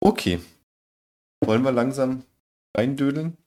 Okay, wollen wir langsam reindödeln?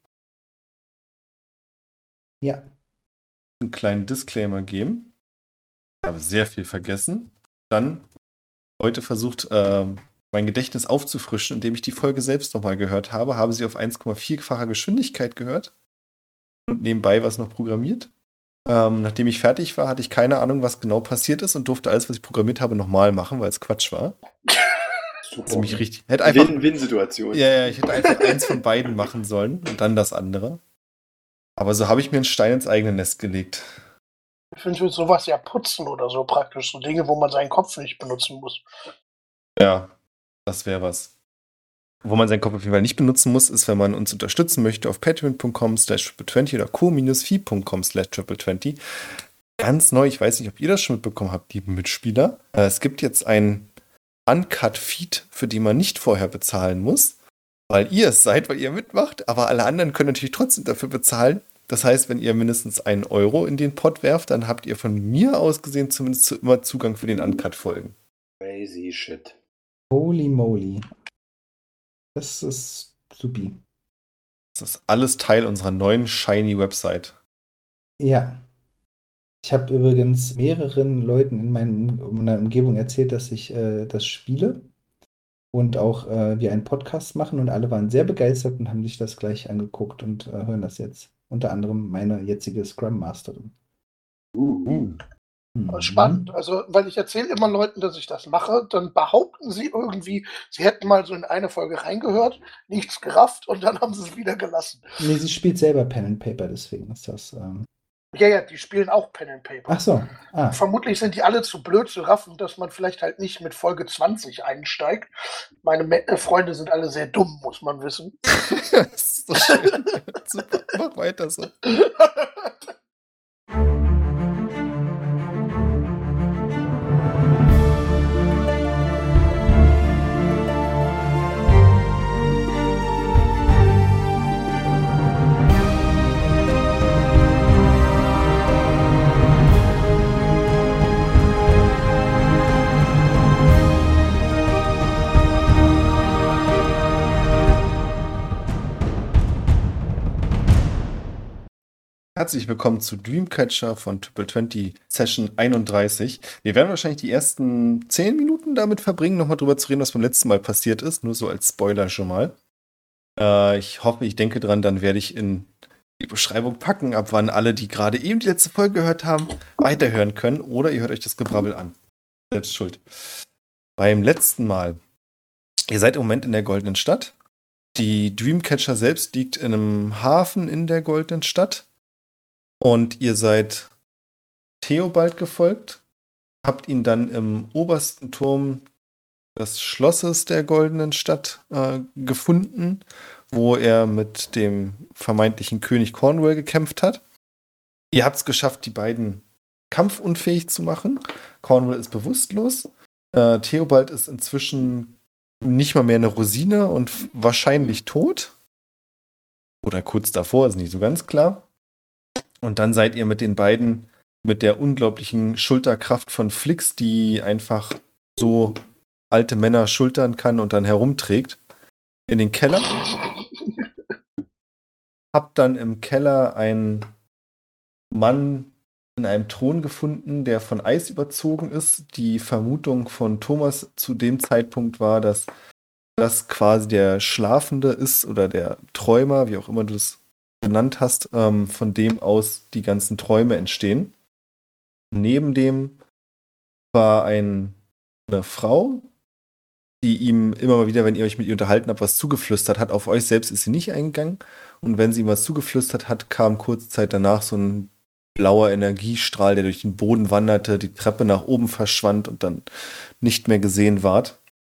Ja. Einen kleinen Disclaimer geben. Ich habe sehr viel vergessen. Dann heute versucht, mein Gedächtnis aufzufrischen, indem ich die Folge selbst nochmal gehört habe. Habe sie auf 1,4-facher Geschwindigkeit gehört und nebenbei was noch programmiert. Nachdem ich fertig war, hatte ich keine Ahnung, was genau passiert ist und durfte alles, was ich programmiert habe, nochmal machen, weil es Quatsch war. Super. Also mich richtig. Win-Win-Situation. Ja, ich hätte einfach eins von beiden machen sollen und dann das andere. Aber so habe ich mir einen Stein ins eigene Nest gelegt. Ich finde sowas ja putzen oder so praktisch. So Dinge, wo man seinen Kopf nicht benutzen muss. Ja, das wäre was. Wo man seinen Kopf auf jeden Fall nicht benutzen muss, ist, wenn man uns unterstützen möchte auf patreon.com/triple20 oder co-fi.com/triple20. Ganz neu, ich weiß nicht, ob ihr das schon mitbekommen habt, liebe Mitspieler. Es gibt jetzt einen Uncut-Feed, für den man nicht vorher bezahlen muss, weil ihr es seid, weil ihr mitmacht, aber alle anderen können natürlich trotzdem dafür bezahlen. Das heißt, wenn ihr mindestens 1 Euro in den Pot werft, dann habt ihr von mir aus gesehen zumindest immer Zugang für den Uncut-Folgen. Crazy shit. Holy moly. Das ist supi. Das ist alles Teil unserer neuen shiny Website. Ja. Ich habe übrigens mehreren Leuten in meiner Umgebung erzählt, dass ich das spiele und auch wir einen Podcast machen und alle waren sehr begeistert und haben sich das gleich angeguckt und hören das jetzt. Unter anderem meine jetzige Scrum Masterin. Spannend. Also, weil ich erzähle immer Leuten, dass ich das mache, dann behaupten sie irgendwie, sie hätten mal so in eine Folge reingehört, nichts gerafft und dann haben sie es wieder gelassen. Nee, sie spielt selber Pen and Paper, deswegen ist das. Ja, die spielen auch Pen and Paper. Ach so. Vermutlich sind die alle zu blöd zu raffen, dass man vielleicht halt nicht mit Folge 20 einsteigt. Meine Freunde sind alle sehr dumm, muss man wissen. Das ist so schön. Super, mach weiter so. Herzlich willkommen zu Dreamcatcher von Triple20 Session 31. Wir werden wahrscheinlich die ersten 10 Minuten damit verbringen, nochmal drüber zu reden, was beim letzten Mal passiert ist. Nur so als Spoiler schon mal. Ich denke dran, dann werde ich in die Beschreibung packen, ab wann alle, die gerade eben die letzte Folge gehört haben, weiterhören können. Oder ihr hört euch das Gebrabbel an. Selbst schuld. Beim letzten Mal. Ihr seid im Moment in der Goldenen Stadt. Die Dreamcatcher selbst liegt in einem Hafen in der Goldenen Stadt. Und ihr seid Theobald gefolgt, habt ihn dann im obersten Turm des Schlosses der Goldenen Stadt gefunden, wo er mit dem vermeintlichen König Cornwall gekämpft hat. Ihr habt es geschafft, die beiden kampfunfähig zu machen. Cornwall ist bewusstlos. Theobald ist inzwischen nicht mal mehr eine Rosine und wahrscheinlich tot. Oder kurz davor, ist nicht so ganz klar. Und dann seid ihr mit den beiden, mit der unglaublichen Schulterkraft von Flix, die einfach so alte Männer schultern kann und dann herumträgt, in den Keller. Habt dann im Keller einen Mann in einem Thron gefunden, der von Eis überzogen ist. Die Vermutung von Thomas zu dem Zeitpunkt war, dass das quasi der Schlafende ist oder der Träumer, wie auch immer du es genannt hast, von dem aus die ganzen Träume entstehen. Neben dem war eine Frau, die ihm immer mal wieder, wenn ihr euch mit ihr unterhalten habt, was zugeflüstert hat. Auf euch selbst ist sie nicht eingegangen. Und wenn sie ihm was zugeflüstert hat, kam kurze Zeit danach so ein blauer Energiestrahl, der durch den Boden wanderte, die Treppe nach oben verschwand und dann nicht mehr gesehen ward.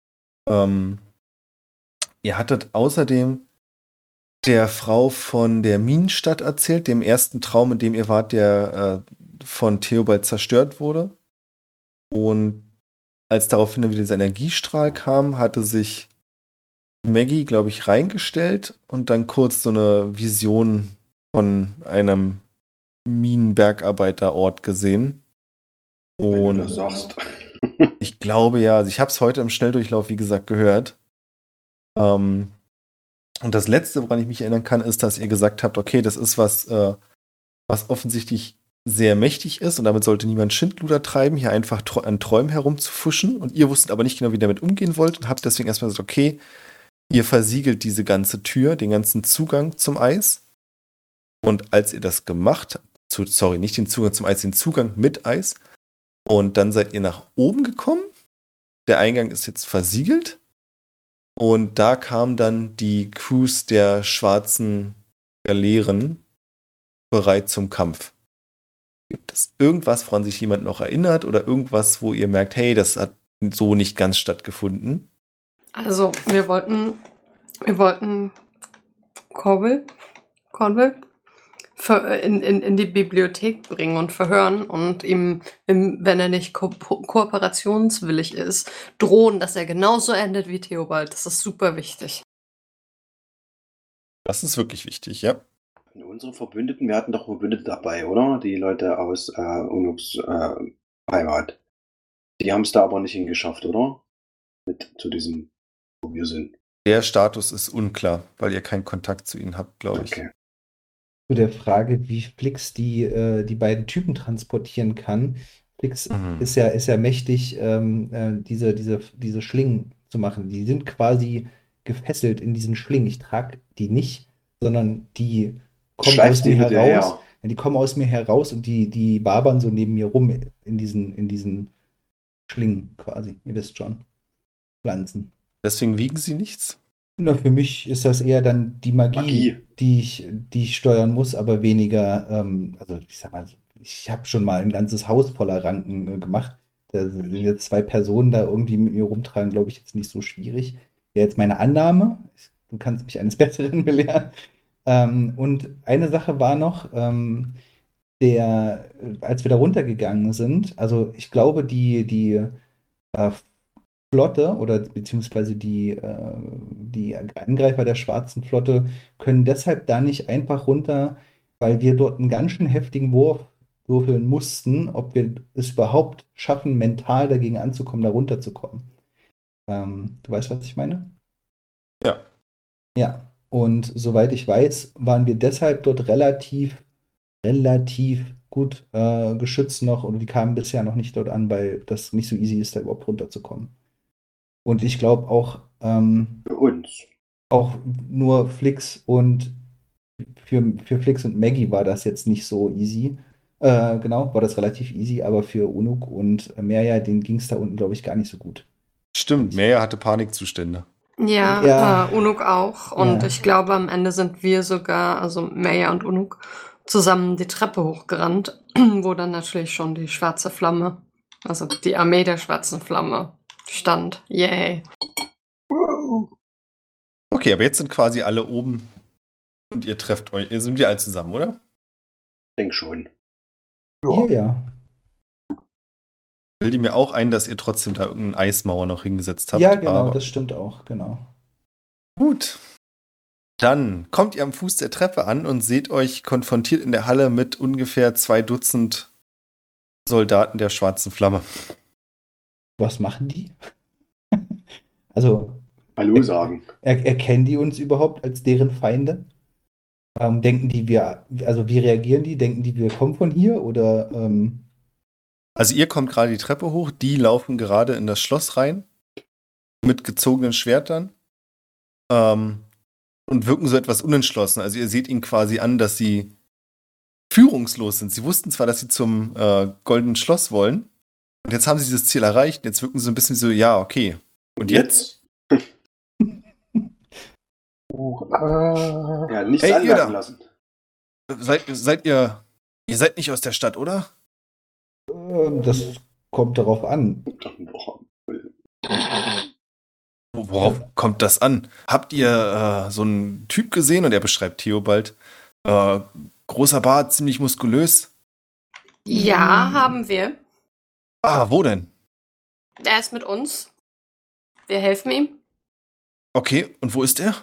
Ihr hattet außerdem der Frau von der Minenstadt erzählt, dem ersten Traum, in dem ihr wart, der von Theobald zerstört wurde. Und als daraufhin wieder dieser Energiestrahl kam, hatte sich Maggie, glaube ich, reingestellt und dann kurz so eine Vision von einem Minenbergarbeiterort gesehen. Und du das sagst. Ich glaube ja, also ich habe es heute im Schnelldurchlauf, wie gesagt, gehört. Und das Letzte, woran ich mich erinnern kann, ist, dass ihr gesagt habt, okay, das ist was offensichtlich sehr mächtig ist und damit sollte niemand Schindluder treiben, hier einfach an Träumen herumzufuschen. Und ihr wusstet aber nicht genau, wie ihr damit umgehen wollt und habt deswegen erstmal gesagt, okay, ihr versiegelt diese ganze Tür, den ganzen Zugang zum Eis. Und als ihr das gemacht habt, nicht den Zugang zum Eis, den Zugang mit Eis, und dann seid ihr nach oben gekommen. Der Eingang ist jetzt versiegelt. Und da kamen dann die Crews der schwarzen Galeeren bereit zum Kampf. Gibt es irgendwas, woran sich jemand noch erinnert oder irgendwas, wo ihr merkt, hey, das hat so nicht ganz stattgefunden? Also, wir wollten Corville in die Bibliothek bringen und verhören und ihm, wenn er nicht kooperationswillig ist, drohen, dass er genauso endet wie Theobald. Das ist super wichtig. Das ist wirklich wichtig, ja. Unsere Verbündeten, wir hatten doch Verbündete dabei, oder? Die Leute aus Unuks Heimat. Die haben es da aber nicht hingeschafft, oder? Mit zu diesem, wo wir sind. Der Status ist unklar, weil ihr keinen Kontakt zu ihnen habt, glaube ich. Okay. Zu der Frage, wie Flix die beiden Typen transportieren kann. Flix ist ja mächtig, diese Schlingen zu machen. Die sind quasi gefesselt in diesen Schlingen. Ich trage die nicht, sondern die kommen aus mir heraus. Ja, die kommen aus mir heraus und die wabern so neben mir rum in diesen Schlingen quasi. Ihr wisst schon. Pflanzen. Deswegen wiegen sie nichts? Na, für mich ist das eher dann die Magie. Die ich steuern muss, aber weniger, also ich sag mal, ich habe schon mal ein ganzes Haus voller Ranken gemacht. Da sind jetzt 2 Personen da irgendwie mit mir rumtragen, glaube ich, jetzt nicht so schwierig. Wäre jetzt meine Annahme. Du kannst mich eines Besseren belehren. Und eine Sache war noch, als wir da runtergegangen sind, also ich glaube, die Flotte oder beziehungsweise die Angreifer der schwarzen Flotte können deshalb da nicht einfach runter, weil wir dort einen ganz schön heftigen Wurf würfeln mussten, ob wir es überhaupt schaffen, mental dagegen anzukommen, da runterzukommen. Du weißt, was ich meine? Ja. Ja, und soweit ich weiß, waren wir deshalb dort relativ gut geschützt noch und die kamen bisher noch nicht dort an, weil das nicht so easy ist, da überhaupt runterzukommen. Und ich glaube auch, Für uns. auch nur Flix und für Flix und Maggie war das jetzt nicht so easy. Genau, war das relativ easy, aber für Unuk und Merja, denen ging es da unten, glaube ich, gar nicht so gut. Stimmt, Merja hatte Panikzustände. Ja, Unuk auch. Und Ja. ich glaube, am Ende sind wir sogar, also Merja und Unuk, zusammen die Treppe hochgerannt, wo dann natürlich schon die schwarze Flamme, also die Armee der schwarzen Flamme stand. Yay. Okay, aber jetzt sind quasi alle oben und ihr trefft euch. Ihr sind wir alle zusammen, oder? Denk schon. Ja. Bildet mir auch ein, dass ihr trotzdem da irgendeine Eismauer noch hingesetzt habt. Ja, genau, aber das stimmt auch, genau. gut. Dann kommt ihr am Fuß der Treppe an und seht euch konfrontiert in der Halle mit ungefähr 2 Dutzend Soldaten der schwarzen Flamme. Was machen die? Also, Hallo sagen. erkennen die uns überhaupt als deren Feinde? Denken die, wie reagieren die? Denken die, wir kommen von hier? Oder, Also ihr kommt gerade die Treppe hoch, die laufen gerade in das Schloss rein mit gezogenen Schwertern und wirken so etwas unentschlossen. Also ihr seht ihnen quasi an, dass sie führungslos sind. Sie wussten zwar, dass sie zum Goldenen Schloss wollen und jetzt haben sie dieses Ziel erreicht. Jetzt wirken sie so ein bisschen so, ja, okay. Und jetzt? Ja, nichts Hey, ihr anmerken da. lassen. Seid ihr seid nicht aus der Stadt, oder? das kommt darauf an. Worauf kommt das an? Habt ihr so einen Typ gesehen? Und er beschreibt Theobald. Großer Bart, ziemlich muskulös. Ja, haben wir. Ah, wo denn? Er ist mit uns. Wir helfen ihm. Okay, und wo ist er?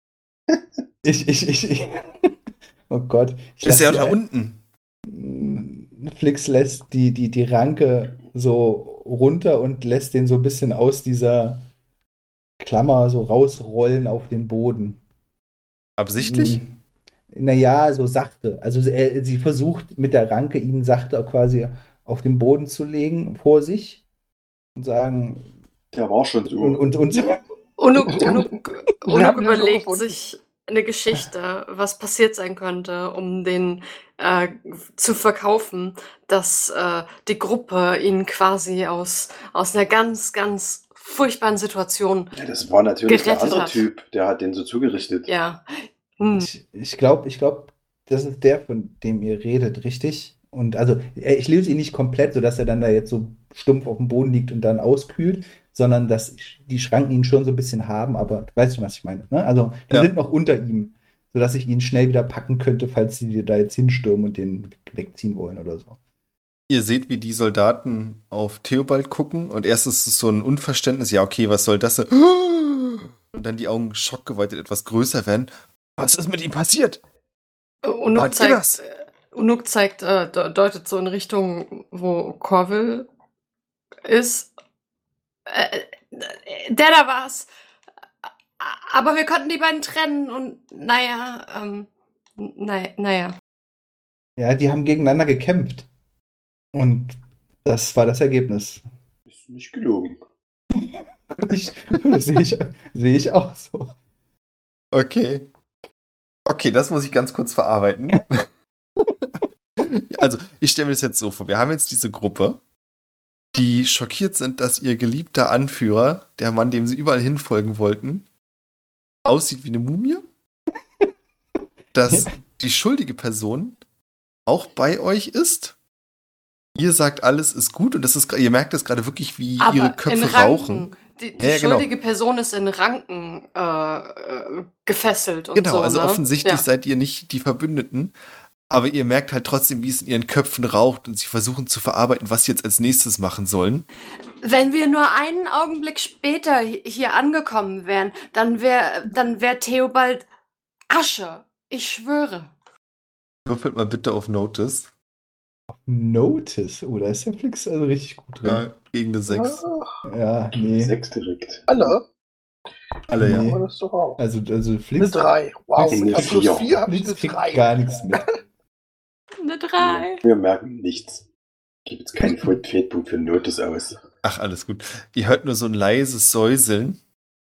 Ich. Oh Gott. Ist er da unten? Flix lässt die Ranke so runter und lässt den so ein bisschen aus dieser Klammer so rausrollen auf den Boden. Absichtlich? Naja, so sachte. Also sie versucht mit der Ranke ihn sachte quasi auf den Boden zu legen vor sich und sagen. Der war schon so. Und Unuk Wir haben den überlegt gefunden. sich eine Geschichte, was passiert sein könnte, um den zu verkaufen, dass die Gruppe ihn quasi aus einer ganz, ganz furchtbaren Situation. Ja, das war natürlich der gerettet andere hat. Typ, der hat den so zugerichtet. Ja. ich glaube, das ist der, von dem ihr redet, richtig? Und also, ich lese ihn nicht komplett, sodass er dann da jetzt so stumpf auf dem Boden liegt und dann auskühlt, sondern dass die Schranken ihn schon so ein bisschen haben, aber du weißt schon, was ich meine, ne? Also, die Ja. sind noch unter ihm, sodass ich ihn schnell wieder packen könnte, falls sie da jetzt hinstürmen und den wegziehen wollen oder so. Ihr seht, wie die Soldaten auf Theobald gucken und erst ist es so ein Unverständnis, ja, okay, was soll das? Und dann die Augen schockgeweitet etwas größer werden. Was ist mit ihm passiert? Unuk Wart ihr das? deutet so in Richtung, wo Corville ist. Der da war's. Aber wir konnten die beiden trennen und naja. Ja, die haben gegeneinander gekämpft. Und das war das Ergebnis. Ist nicht gelogen. Sehe ich auch so. Okay. Okay, das muss ich ganz kurz verarbeiten. Also, ich stelle mir das jetzt so vor. Wir haben jetzt diese Gruppe, die schockiert sind, dass ihr geliebter Anführer, der Mann, dem sie überall hinfolgen wollten, aussieht wie eine Mumie. Dass die schuldige Person auch bei euch ist. Ihr sagt, alles ist gut und das ist, ihr merkt das gerade wirklich, wie Aber ihre in Köpfe Ranken. rauchen. Die Ja, genau. schuldige Person ist in Ranken gefesselt und Genau, so. also ne? offensichtlich Ja. seid ihr nicht die Verbündeten, aber ihr merkt halt trotzdem, wie es in ihren Köpfen raucht und sie versuchen zu verarbeiten, was sie jetzt als nächstes machen sollen. Wenn wir nur einen Augenblick später hier angekommen wären, dann wär Theobald Asche. Ich schwöre. Würfelt mal bitte auf Notice. Notice. Oh, da ist der Flix also richtig gut drin. Ja, gegen eine 6. Ja, nee. 6 direkt. Alle? Alle, ja. Nee. Aber das ist doch auch. Also Eine Flix, 3. Wow. Eine Mit plus 4. 4 habe ich Flix eine kriegt 3. gar nichts mit. Eine 3. Wir merken nichts. Gibt jetzt keinen Fehlpunkt für Notice aus. Ach, alles gut. Ihr hört nur so ein leises Säuseln.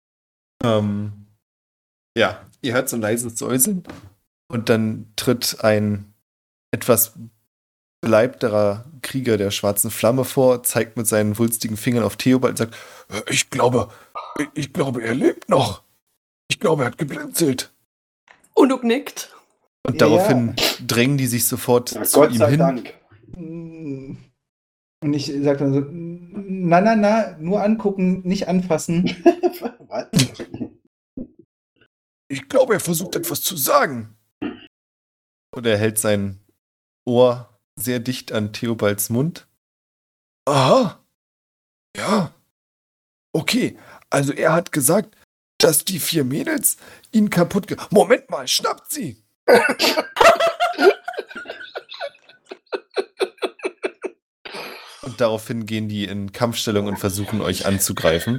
Ja, ihr hört so ein leises Säuseln. Und dann tritt ein etwas beleibterer Krieger der schwarzen Flamme vor, zeigt mit seinen wulstigen Fingern auf Theobald und sagt, ich glaube, er lebt noch. Ich glaube, er hat geblinzelt. Unuk nickt. Und Ja, daraufhin drängen die sich sofort Na, zu Gott ihm sei hin. Dank. Und ich sage dann so, na, nur angucken, nicht anfassen. Was? Ich glaube, er versucht etwas zu sagen. Und er hält sein Ohr sehr dicht an Theobalds Mund. Aha. Ja. Okay, also er hat gesagt, dass die 4 Mädels ihn Moment mal, schnappt sie! Und daraufhin gehen die in Kampfstellung und versuchen euch anzugreifen.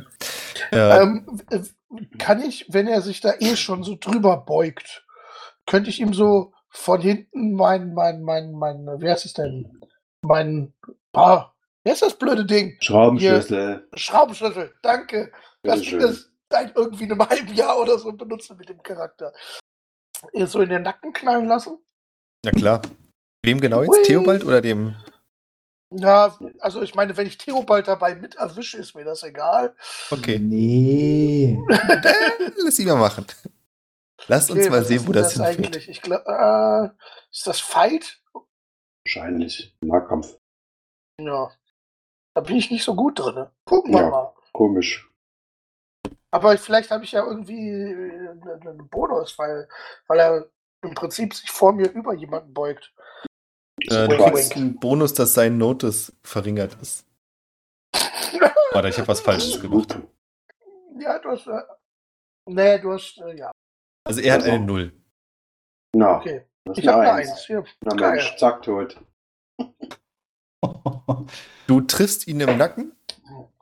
Kann ich, wenn er sich da schon so drüber beugt, könnte ich ihm so von hinten wie heißt es denn? Wie ist das blöde Ding? Schraubenschlüssel. Schraubenschlüssel, danke. Dass ich Bitteschön. das seit irgendwie einem halben Jahr oder so benutze mit dem Charakter. Ihr so in den Nacken knallen lassen? Na klar. Wem genau jetzt? Hui. Theobald oder dem? Ja, also ich meine, wenn ich Theobald dabei mit erwische, ist mir das egal. Okay. Nee. Lass ihn mal machen. Lasst uns Okay, mal was sehen, ist wo denn das hinführt. eigentlich? Ich glaube, ist das Fight? Wahrscheinlich. Nahkampf. Ja. Da bin ich nicht so gut drin. Gucken wir Ja. mal. Komisch. Aber vielleicht habe ich ja irgendwie einen Bonus, weil er im Prinzip sich vor mir über jemanden beugt. Du Wink, kriegst wink. einen Bonus, dass sein Notice verringert ist. Warte, ich habe was Falsches gemacht. Ja, du hast. Nee, du hast. Ja, Also er hat eine 0. Na, okay. das ist Ich habe eine eine 1. 1. Hier. Na Geil. Mensch, zack, tot. Du triffst ihn im Nacken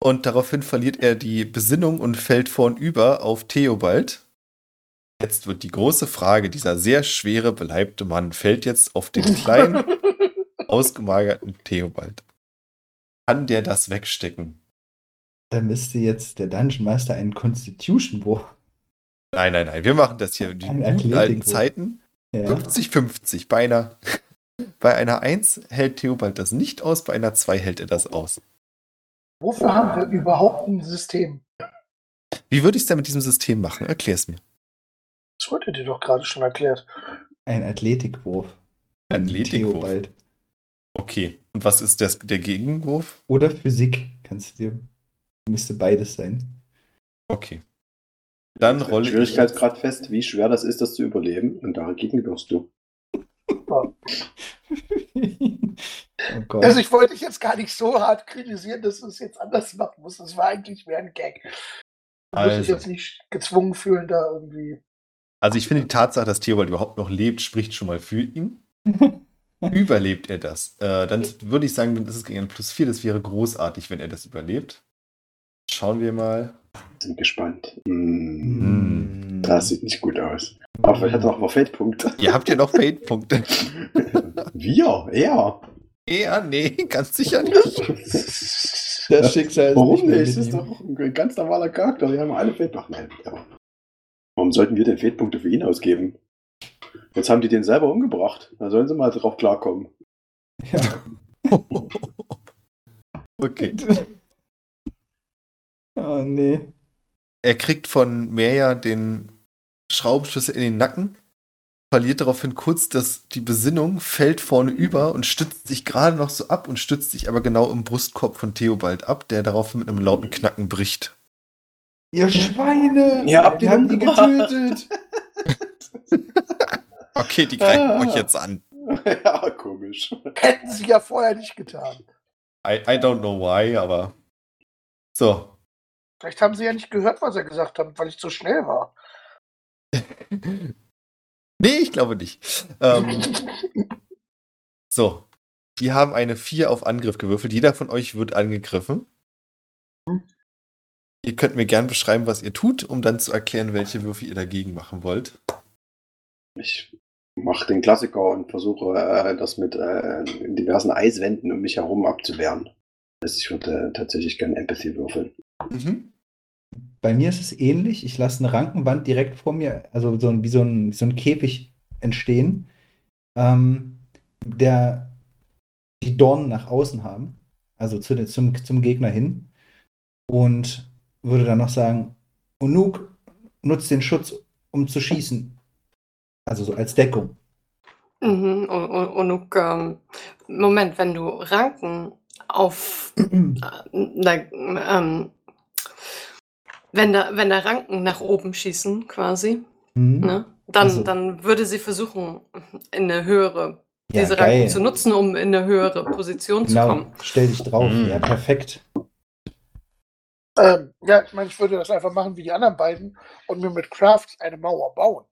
Und daraufhin verliert er die Besinnung und fällt vornüber auf Theobald. Jetzt wird die große Frage, dieser sehr schwere, beleibte Mann fällt jetzt auf den kleinen, ausgemagerten Theobald. Kann der das wegstecken? Da müsste jetzt der Dungeon Master einen Constitution-Wurf. Nein, wir machen das hier in Ein den guten alten Athletikwurf. Zeiten. Ja. 50-50. Bei einer 1 hält Theobald das nicht aus, bei einer 2 hält er das aus. Wofür haben wir überhaupt ein System? Wie würde ich es denn mit diesem System machen? Erklär es mir. Das wurde dir doch gerade schon erklärt. Ein Athletikwurf. Athletikwurf. Theobald. Okay. Und was ist der Gegenwurf? Oder Physik. Müsste beides sein. Okay. Dann rolle ich. Schwierigkeitsgrad fest, wie schwer das ist, das zu überleben. Und dagegen wirst du. Oh Gott. Also ich wollte dich jetzt gar nicht so hart kritisieren, dass du es jetzt anders machen musst. Das war eigentlich mehr ein Gag. Du musst dich jetzt nicht gezwungen fühlen, da irgendwie. Also ich finde die Tatsache, dass Theobald überhaupt noch lebt, spricht schon mal für ihn. Überlebt er das? Dann würde ich sagen, das ist gegen ein +4. Das wäre großartig, wenn er das überlebt. Schauen wir mal. Sind gespannt. Hm. Das sieht nicht gut aus. Aber vielleicht hat er noch mal Feldpunkte. Ihr habt ja noch Fate-Punkte. Wir? Er? Ja, nee, ganz sicher nicht. Das Schicksal ist Warum nicht mehr nicht? Das mit ist ihm. doch ein ganz normaler Charakter. Wir haben alle Feldpunkte. Nein, aber warum sollten wir denn Feldpunkte für ihn ausgeben? Jetzt haben die den selber umgebracht. Da sollen sie mal drauf klarkommen. Ja. Okay. Oh nee. Er kriegt von Merja den Schraubenschlüssel in den Nacken, verliert daraufhin kurz die Besinnung, fällt vorne über und stützt sich gerade noch so ab und stützt sich aber genau im Brustkorb von Theobald ab, der daraufhin mit einem lauten Knacken bricht. Ihr Schweine! Ja, habt Wir ihr haben die umgebracht. getötet! Okay, die greifen euch jetzt an. Ja, komisch. Hätten sie ja vorher nicht getan. I don't know why, aber so. Vielleicht haben sie ja nicht gehört, was er gesagt hat, weil ich zu schnell war. Nee, ich glaube nicht. So. Die haben eine 4 auf Angriff gewürfelt. Jeder von euch wird angegriffen. Ihr könnt mir gern beschreiben, was ihr tut, um dann zu erklären, welche Würfe ihr dagegen machen wollt. Ich mache den Klassiker und versuche, das mit diversen Eiswänden um mich herum abzuwehren. Also ich würde tatsächlich gerne Empathy würfeln. Mhm. Bei mir ist es ähnlich. Ich lasse eine Rankenwand direkt vor mir, also wie so ein Käfig entstehen, der die Dornen nach außen haben, also zum Gegner hin. Und würde dann noch sagen, Unuk nutzt den Schutz, um zu schießen. Also so als Deckung. Und Moment, wenn du Ranken auf wenn da Ranken nach oben schießen, quasi, ne? Dann würde sie versuchen, in eine höhere, diese Ranken zu nutzen, um in eine höhere Position zu kommen. Stell dich drauf. Ja, perfekt. Ja, ich meine, ich würde das einfach machen wie die anderen beiden und mir mit Crafts eine Mauer bauen.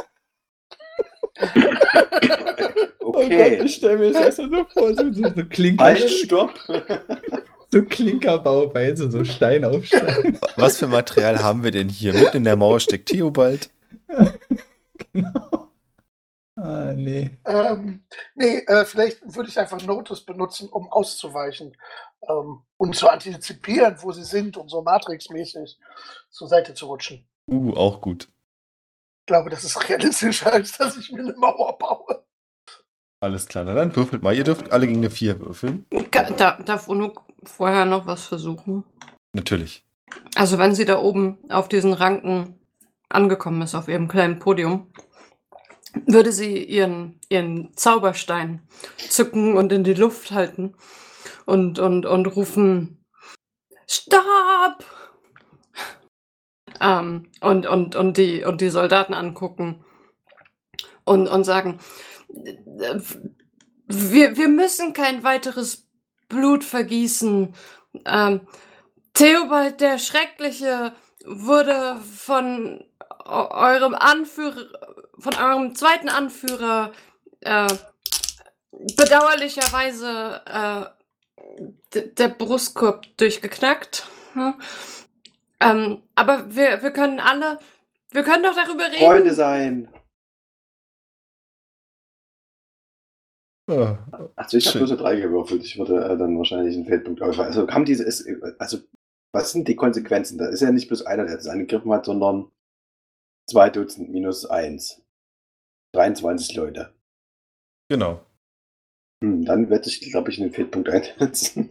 Okay. Oh Gott, ich stelle mir das so vor, so Klinker. Halt, stopp! So Klinkerbauweise, so Stein auf Stein. Was für Material haben wir denn hier? Mitten in der Mauer steckt Theobald. Genau. Ah, nee. Vielleicht würde ich einfach Notice benutzen, um auszuweichen und zu antizipieren, wo sie sind und so Matrix-mäßig zur Seite zu rutschen. Auch gut. Ich glaube, das ist realistischer, als dass ich mir eine Mauer baue. Alles klar, na dann würfelt mal. Ihr dürft alle gegen eine 4 würfeln. Darf Unuk vorher noch was versuchen? Natürlich. Also wenn sie da oben auf diesen Ranken angekommen ist, auf ihrem kleinen Podium, würde sie ihren Zauberstein zücken und in die Luft halten und rufen, Stopp! Und die Soldaten angucken und sagen, wir müssen kein weiteres Blut vergießen. Theobald der Schreckliche wurde von eurem zweiten Anführer bedauerlicherweise der Brustkorb durchgeknackt. Aber wir können doch darüber reden. Freunde sein. Ja. Also ich habe Schön. bloß eine 3 gewürfelt. Ich würde dann wahrscheinlich einen Feldpunkt ausweichen. Also was sind die Konsequenzen? Da ist ja nicht bloß einer, der das angegriffen hat, sondern 2 Dutzend minus 1. 23 Leute. Genau. Dann werde ich, glaube ich, einen Feldpunkt einsetzen.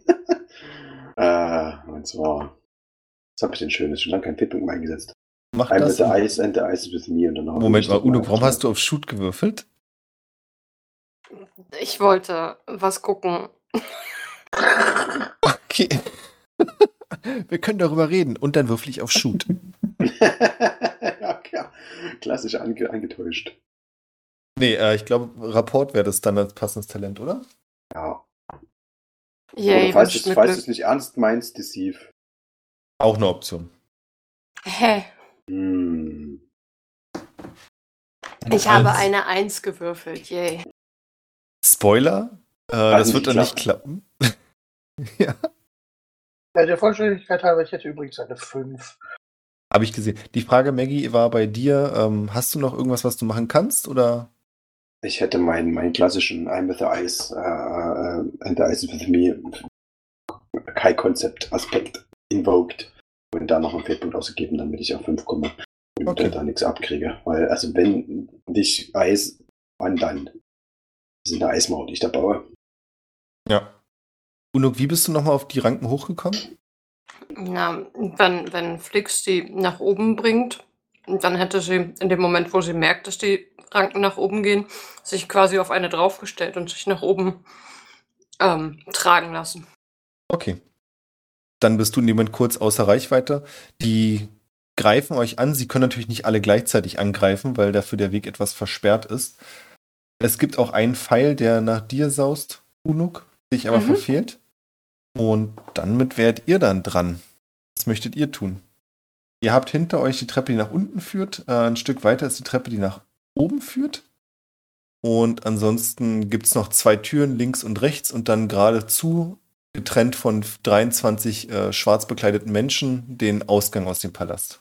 Und zwar, was habe ich denn Schönes? Schon lange keinen Feldpunkt mehr eingesetzt. Mach I'm das. with the ice and the ice is with me. Und dann Moment mal, Uno, warum hast du auf Shoot gewürfelt? Ich wollte was gucken. Okay. Wir können darüber reden. Und dann würfel ich auf Shoot. Ja, klassisch angetäuscht. Nee, ich glaube, Rapport wäre das dann als passendes Talent, oder? Ja. Yay, Oder falls wünscht du mir es nicht ernst meinst, Deceive. Auch eine Option. Hä? Ich Eins. habe eine 1 gewürfelt. Yay. Spoiler? Das wird dann nicht klappen. Ja. Ja, der Vollständigkeit halber, ich hätte übrigens eine 5. Habe ich gesehen. Die Frage, Maggie, war bei dir, hast du noch irgendwas, was du machen kannst? Oder? Ich hätte meinen klassischen I'm with the ice and the ice is with me High-Concept-Aspekt invoked und da noch einen Feldpunkt ausgegeben, damit ich auf 5 komme und Okay. da nichts abkriege. Weil, also wenn nicht Eis, wann dann? Das ist eine Eismauer, die ich da baue. Ja. Unuk, wie bist du nochmal auf die Ranken hochgekommen? Na, wenn Flix die nach oben bringt, dann hätte sie in dem Moment, wo sie merkt, dass die Ranken nach oben gehen, sich quasi auf eine draufgestellt und sich nach oben tragen lassen. Okay. Dann bist du in dem Moment kurz außer Reichweite. Die greifen euch an. Sie können natürlich nicht alle gleichzeitig angreifen, weil dafür der Weg etwas versperrt ist. Es gibt auch einen Pfeil, der nach dir saust, Unuk, dich aber verfehlt. Und damit wärt ihr dann dran. Was möchtet ihr tun? Ihr habt hinter euch die Treppe, die nach unten führt. Ein Stück weiter ist die Treppe, die nach oben führt. Und ansonsten gibt es noch 2 Türen, links und rechts, und dann geradezu, getrennt von 23 schwarz bekleideten Menschen, den Ausgang aus dem Palast.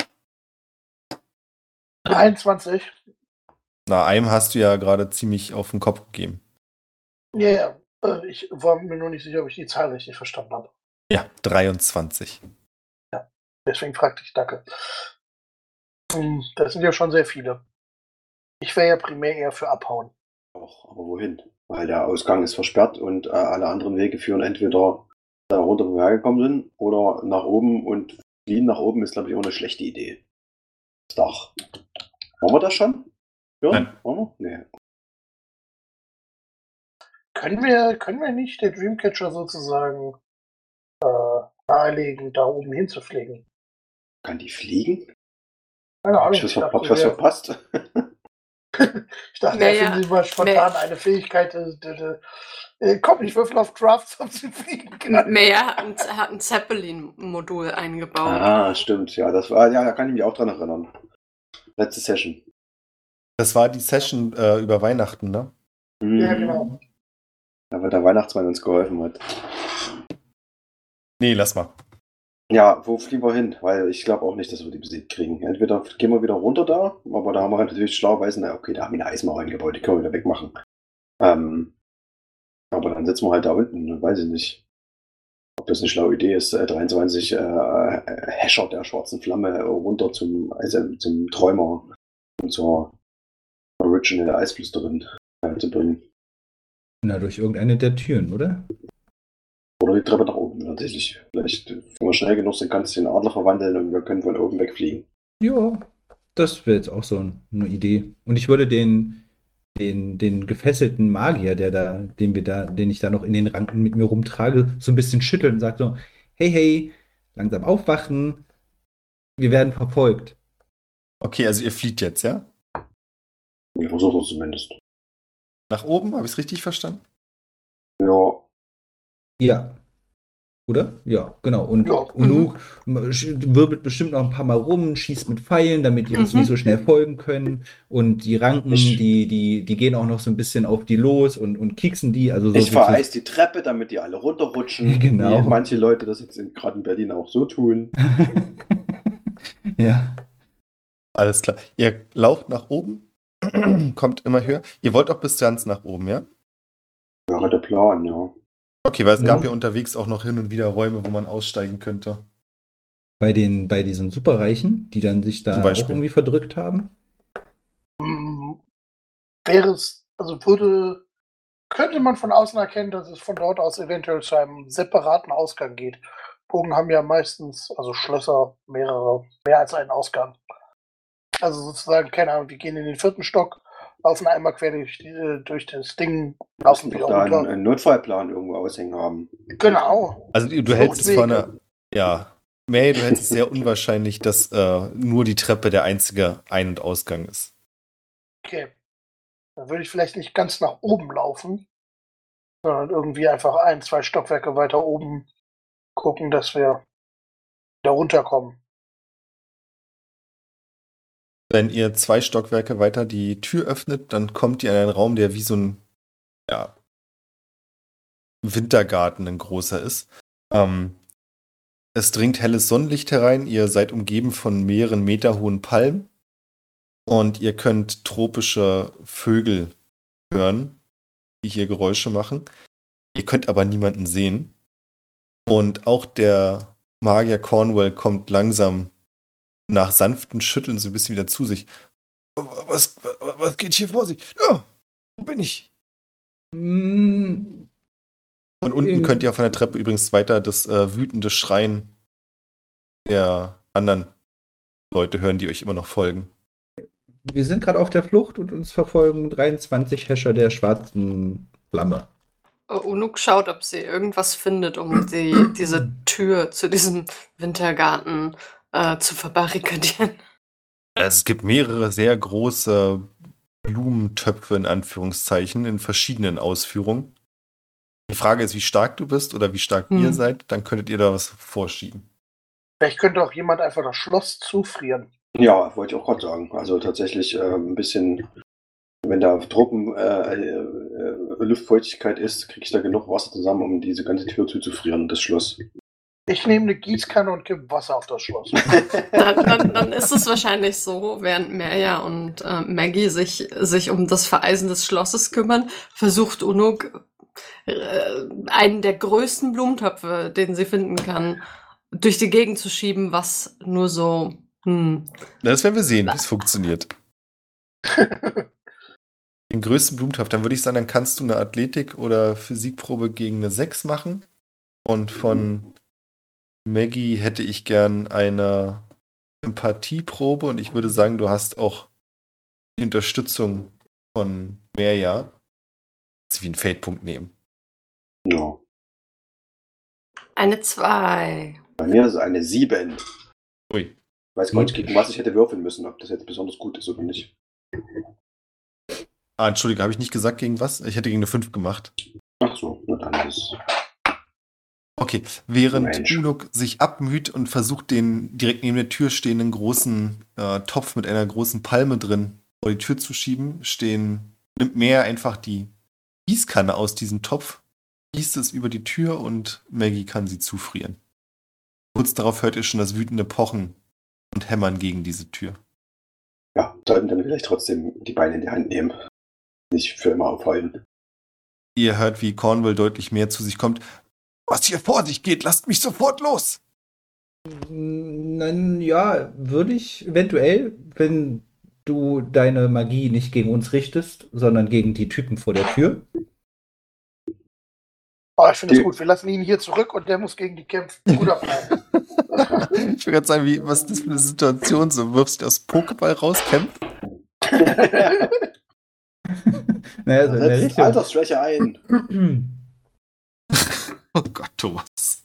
23. Na, einem hast du ja gerade ziemlich auf den Kopf gegeben. Ja. Ich war mir nur nicht sicher, ob ich die Zahl richtig verstanden habe. Ja, 23. Deswegen fragte ich, danke. Das sind ja schon sehr viele. Ich wäre ja primär eher für abhauen. Auch, aber wohin? Weil der Ausgang ist versperrt und alle anderen Wege führen entweder da runter, wo wir hergekommen sind, oder nach oben, und fliehen nach oben ist, glaube ich, auch eine schlechte Idee. Das Dach. Wollen wir das schon? Ja? Nein. Wollen wir? Nee. Können wir nicht der Dreamcatcher sozusagen nahelegen, da oben hinzufliegen? Kann die fliegen? Keine Hab Ahnung. ich was verpasst? Ich dachte, Naja, erfinden Sie mal spontan eine Fähigkeit. Komm, ich würfel auf Drafts, ob sie fliegen kann. Meyer hat ein Zeppelin-Modul eingebaut. Ah, stimmt. Ja, das war, ja, da kann ich mich auch dran erinnern. Letzte Session. Das war die Session über Weihnachten, ne? Ja, genau. Da weil der Weihnachtsmann uns geholfen hat. Nee, lass mal. Ja, wo fliegen wir hin? Weil ich glaube auch nicht, dass wir die besiegt kriegen. Entweder gehen wir wieder runter da, aber da haben wir natürlich schlauerweise, na okay, da haben wir eine Eismauer eingebaut, die können wir wieder wegmachen. Aber dann sitzen wir halt da unten, weiß ich nicht, ob das eine schlaue Idee ist, 23 Häscher der schwarzen Flamme runter zum Träumer und zur Original Eisflüsterin zu bringen. Na, durch irgendeine der Türen, oder? Oder die Treppe nach oben, tatsächlich. Vielleicht, wenn wir schnell genug sind, kannst du den Adler verwandeln und wir können von oben wegfliegen. Ja, das wäre jetzt auch so eine Idee. Und ich würde den gefesselten Magier, den ich da noch in den Ranken mit mir rumtrage, so ein bisschen schütteln und sage so, hey, langsam aufwachen, wir werden verfolgt. Okay, also ihr flieht jetzt, ja? Wir versuchen es zumindest. Nach oben, habe ich es richtig verstanden? Ja, Ja, Oder? Ja, genau. Und Ja. Unuk wirbelt bestimmt noch ein paar Mal rum, schießt mit Pfeilen, damit die uns nicht so schnell folgen können. Und die Ranken, Ich- die gehen auch noch so ein bisschen auf die los und kieksen die. Also so Ich viel zu- vereis die Treppe, damit die alle runterrutschen. Genau. Wie manche Leute das jetzt gerade in Berlin auch so tun. Ja. Alles klar. Ihr lauft nach oben, kommt immer höher. Ihr wollt auch bis ganz nach oben, ja? Wäre der Plan, ja. Okay, weil es Ja. gab ja unterwegs auch noch hin und wieder Räume, wo man aussteigen könnte. Bei diesen Superreichen, die dann sich da Zum auch Beispiel. irgendwie verdrückt haben. Wäre es, also könnte man von außen erkennen, dass es von dort aus eventuell zu einem separaten Ausgang geht. Burgen haben ja meistens, also Schlösser, mehr als einen Ausgang. Also sozusagen, keine Ahnung, wir gehen in den 4. Stock, laufen einmal quer durch das Ding, laufen Müssen wieder doch da runter. einen Notfallplan irgendwo aushängen haben. Genau. Also du hältst es von Fluchtwege. einer. Ja. May, du hältst es sehr unwahrscheinlich, dass nur die Treppe der einzige Ein- und Ausgang ist. Okay. Dann würde ich vielleicht nicht ganz nach oben laufen, sondern irgendwie einfach 1, 2 Stockwerke weiter oben gucken, dass wir da runterkommen. Wenn ihr 2 Stockwerke weiter die Tür öffnet, dann kommt ihr in einen Raum, der wie so ein Wintergarten ein großer ist. Es dringt helles Sonnenlicht herein. Ihr seid umgeben von mehreren meterhohen Palmen. Und ihr könnt tropische Vögel hören, die hier Geräusche machen. Ihr könnt aber niemanden sehen. Und auch der Magier Cornwall kommt langsam nach sanften Schütteln so ein bisschen wieder zu sich. Was geht hier vor sich? Ja, wo bin ich? Mm, Und unten könnt ihr von der Treppe übrigens weiter das wütende Schreien der anderen Leute hören, die euch immer noch folgen. Wir sind gerade auf der Flucht und uns verfolgen 23 Häscher der schwarzen Flamme. Unuk schaut, ob sie irgendwas findet, um diese Tür zu diesem Wintergarten zu verbarrikadieren. Es gibt mehrere sehr große Blumentöpfe in Anführungszeichen in verschiedenen Ausführungen. Die Frage ist, wie stark du bist oder wie stark ihr seid, dann könntet ihr da was vorschieben. Vielleicht könnte auch jemand einfach das Schloss zufrieren. Ja, wollte ich auch gerade sagen. Also tatsächlich ein bisschen, wenn da Truppen Luftfeuchtigkeit ist, kriege ich da genug Wasser zusammen, um diese ganze Tür zuzufrieren, das Schloss. Ich nehme eine Gießkanne und gebe Wasser auf das Schloss. Dann ist es wahrscheinlich so, während Merja und Maggie sich um das Vereisen des Schlosses kümmern, versucht Unuk einen der größten Blumentöpfe, den sie finden kann, durch die Gegend zu schieben, was nur so... Das werden wir sehen, wie es funktioniert. Den größten Blumentopf, dann würde ich sagen, dann kannst du eine Athletik- oder Physikprobe gegen eine 6 machen. Und von Maggie hätte ich gern eine Empathieprobe und ich würde sagen, du hast auch die Unterstützung von Merja. Das ist wie einen Feldpunkt nehmen. Ja. Eine 2. Bei mir ist es eine 7. Ui. Ich weiß gar nicht, gegen was ich hätte würfeln müssen, ob das jetzt besonders gut ist oder nicht. Entschuldige, habe ich nicht gesagt gegen was? Ich hätte gegen eine 5 gemacht. Ach so, na dann ist Okay, während Mensch. Unuk sich abmüht und versucht, den direkt neben der Tür stehenden großen Topf mit einer großen Palme drin vor die Tür zu schieben, nimmt Mer einfach die Gießkanne aus diesem Topf, gießt es über die Tür und Maggie kann sie zufrieren. Kurz darauf hört ihr schon das wütende Pochen und Hämmern gegen diese Tür. Ja, sollten dann vielleicht trotzdem die Beine in die Hand nehmen. Nicht für immer aufheulen. Ihr hört, wie Cornwall deutlich mehr zu sich kommt. Was hier vor sich geht, lasst mich sofort los! Nein, ja, würde ich eventuell, wenn du deine Magie nicht gegen uns richtest, sondern gegen die Typen vor der Tür. Oh, ich finde es gut. Wir lassen ihn hier zurück und der muss gegen die kämpfen. Guter Plan. Ich will gerade sagen, was ist das für eine Situation? So wirfst du das Pokéball raus, kämpft? Naja, so in der Setzt Richtung. Altersschwäche ein. Oh Gott, Thomas.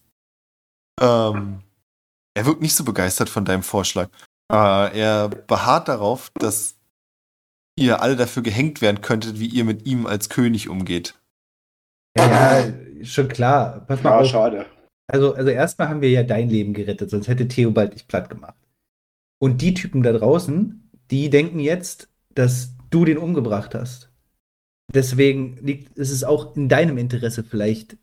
Er wirkt nicht so begeistert von deinem Vorschlag. Er beharrt darauf, dass ihr alle dafür gehängt werden könntet, wie ihr mit ihm als König umgeht. Ja, schon klar. Pass mal Ja, auf. schade. Also erstmal haben wir ja dein Leben gerettet, sonst hätte Theobald dich platt gemacht. Und die Typen da draußen, die denken jetzt, dass du den umgebracht hast. Deswegen ist es auch in deinem Interesse vielleicht,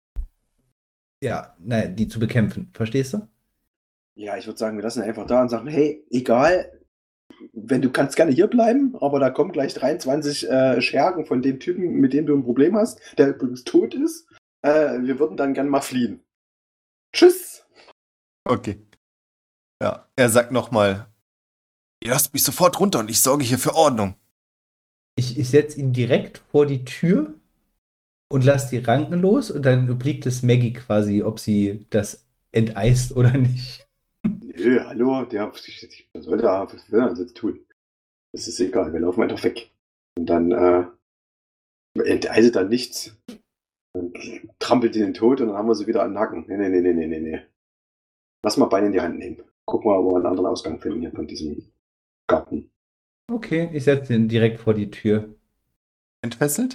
die zu bekämpfen. Verstehst du? Ja, ich würde sagen, wir lassen ihn einfach da und sagen, hey, egal, wenn du kannst gerne hier bleiben, aber da kommen gleich 23 Schergen von dem Typen, mit dem du ein Problem hast, der übrigens tot ist. Wir würden dann gerne mal fliehen. Tschüss! Okay. Ja, er sagt nochmal, ihr lasst mich sofort runter und ich sorge hier für Ordnung. Ich setze ihn direkt vor die Tür und lasse die Ranken los und dann obliegt es Maggie quasi, ob sie das enteist oder nicht. Nö, hallo, was soll der jetzt tun? Das ist egal, wir laufen einfach weg. Und dann enteiset dann nichts. Dann trampelt sie den Tod und dann haben wir sie wieder an den Hacken. Nee. Lass mal Beine in die Hand nehmen. Gucken wir, ob wir einen anderen Ausgang finden hier von diesem Garten. Okay, ich setze ihn direkt vor die Tür. Entfesselt?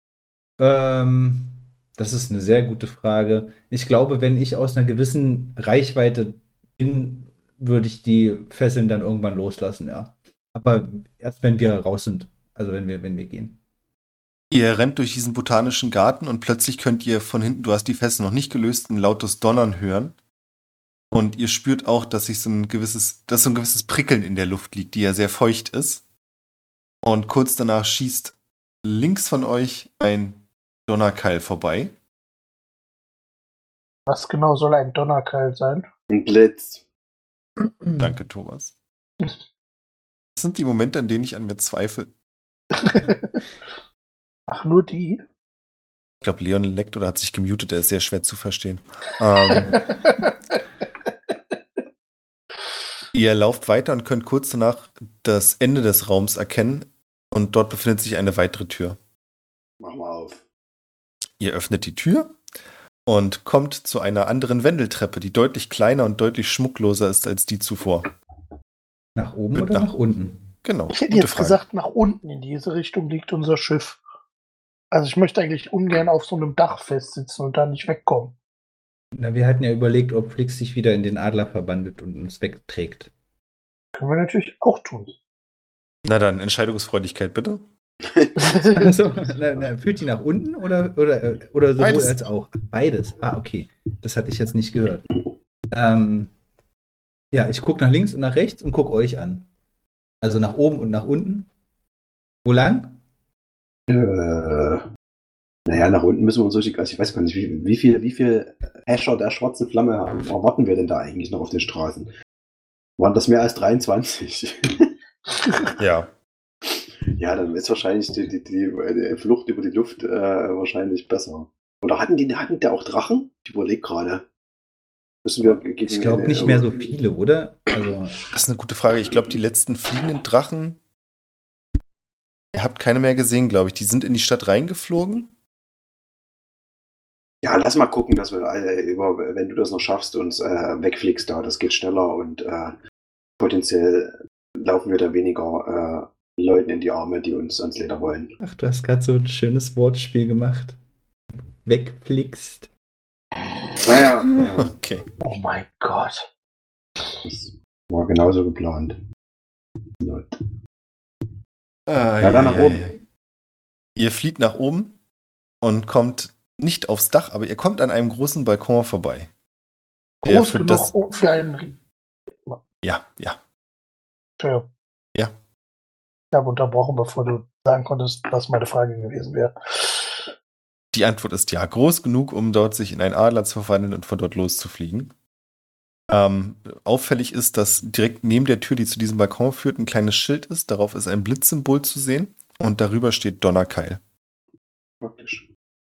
Das ist eine sehr gute Frage. Ich glaube, wenn ich aus einer gewissen Reichweite bin, würde ich die Fesseln dann irgendwann loslassen, ja. Aber erst wenn wir raus sind, also wenn wir gehen. Ihr rennt durch diesen botanischen Garten und plötzlich könnt ihr von hinten, du hast die Fesseln noch nicht gelöst, ein lautes Donnern hören. Und ihr spürt auch, dass so ein gewisses Prickeln in der Luft liegt, die ja sehr feucht ist. Und kurz danach schießt links von euch ein Donnerkeil vorbei. Was genau soll ein Donnerkeil sein? Ein Blitz. Danke, Thomas. Das sind die Momente, an denen ich an mir zweifle. Ach, nur die? Ich glaube, Leon leckt oder hat sich gemutet, der ist sehr schwer zu verstehen. Ihr lauft weiter und könnt kurz danach das Ende des Raums erkennen und dort befindet sich eine weitere Tür. Mach mal auf. Ihr öffnet die Tür und kommt zu einer anderen Wendeltreppe, die deutlich kleiner und deutlich schmuckloser ist als die zuvor. Nach oben oder nach unten? Genau. Ich hätte jetzt gesagt, nach unten in diese Richtung liegt unser Schiff. Also ich möchte eigentlich ungern auf so einem Dach festsitzen und da nicht wegkommen. Na, wir hatten ja überlegt, ob Flix sich wieder in den Adler verwandelt und uns wegträgt. Können wir natürlich auch tun. Na dann, Entscheidungsfreudigkeit bitte. Also, führt die nach unten oder sowohl Beides. als auch? Beides. Ah, okay. Das hatte ich jetzt nicht gehört. Ja, ich gucke nach links und nach rechts und gucke euch an. Also nach oben und nach unten. Wo lang? Naja, nach unten müssen wir uns durch. Also ich weiß gar nicht, wie viel Hasher der schwarzen Flamme erwarten wir denn da eigentlich noch auf den Straßen? Waren das mehr als 23? Ja. Ja, dann ist wahrscheinlich die Flucht über die Luft wahrscheinlich besser. Oder hatten der auch Drachen? Ich überlege gerade. Müssen wir gegen Ich glaube nicht mehr so viele, oder? Also, Das ist eine gute Frage. Ich glaube, die letzten fliegenden Drachen, ihr habt keine mehr gesehen, glaube ich. Die sind in die Stadt reingeflogen. Ja, lass mal gucken, dass wir wenn du das noch schaffst, uns wegfliegst da. Das geht schneller und potenziell laufen wir da weniger Leuten in die Arme, die uns ans Leder wollen. ach, du hast gerade so ein schönes Wortspiel gemacht. Wegfliegst. Naja, Okay. Oh mein Gott. das war genauso geplant. So. Ja, dann nach oben. Ihr flieht nach oben und kommt nicht aufs Dach, aber ihr kommt an einem großen Balkon vorbei. Der Groß für genug das- für einen... Ja. Entschuldigung. Ja. Ich habe unterbrochen, bevor du sagen konntest, was meine Frage gewesen wäre. Die Antwort ist ja, groß genug, um dort sich in einen Adler zu verwandeln und von dort loszufliegen. Auffällig ist, dass direkt neben der Tür, die zu diesem Balkon führt, ein kleines Schild ist. Darauf ist ein Blitzsymbol zu sehen und darüber steht Donnerkeil. Praktisch.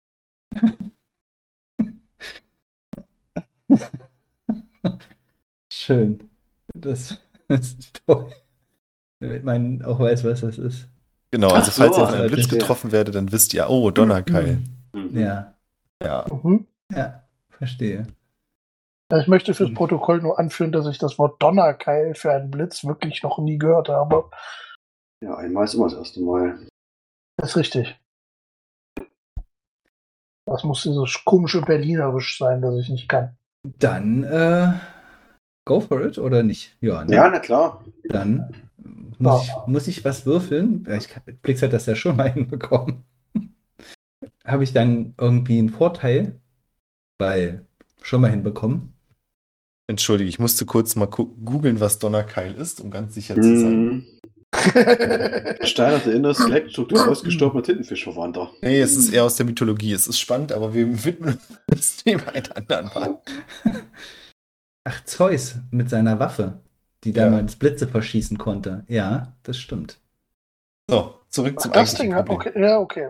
Schön. Das ist toll. Damit man auch weiß, was das ist. Genau, also Ach so, falls ihr von einem Blitz verstehe. getroffen werdet, dann wisst ihr, oh, Donnerkeil. Mhm. Ja, Ja. Mhm. ja, verstehe. Also ich möchte fürs Protokoll nur anführen, dass ich das Wort Donnerkeil für einen Blitz wirklich noch nie gehört habe. Ja, einmal ist immer das erste Mal. Das ist richtig. Das muss dieses komische Berlinerisch sein, das ich nicht kann. Dann go for it oder nicht? Ja, ne? Ja, na klar. Dann muss ich was würfeln. Flix hat das ja schon mal hinbekommen. Habe ich dann irgendwie einen Vorteil, weil schon mal hinbekommen. Entschuldige, ich musste kurz mal googeln, was Donnerkeil ist, um ganz sicher zu sein. Versteinerte innere Skelettstruktur ausgestorbener Tintenfischverwandter. Nee, es ist eher aus der Mythologie. Es ist spannend, aber wir widmen das Thema einem anderen Mal. Ach, Zeus mit seiner Waffe, die Ja. damals Blitze verschießen konnte. Ja, das stimmt. So, zurück zum Das eigentlichen Ding hat, Problem. okay, ja, okay.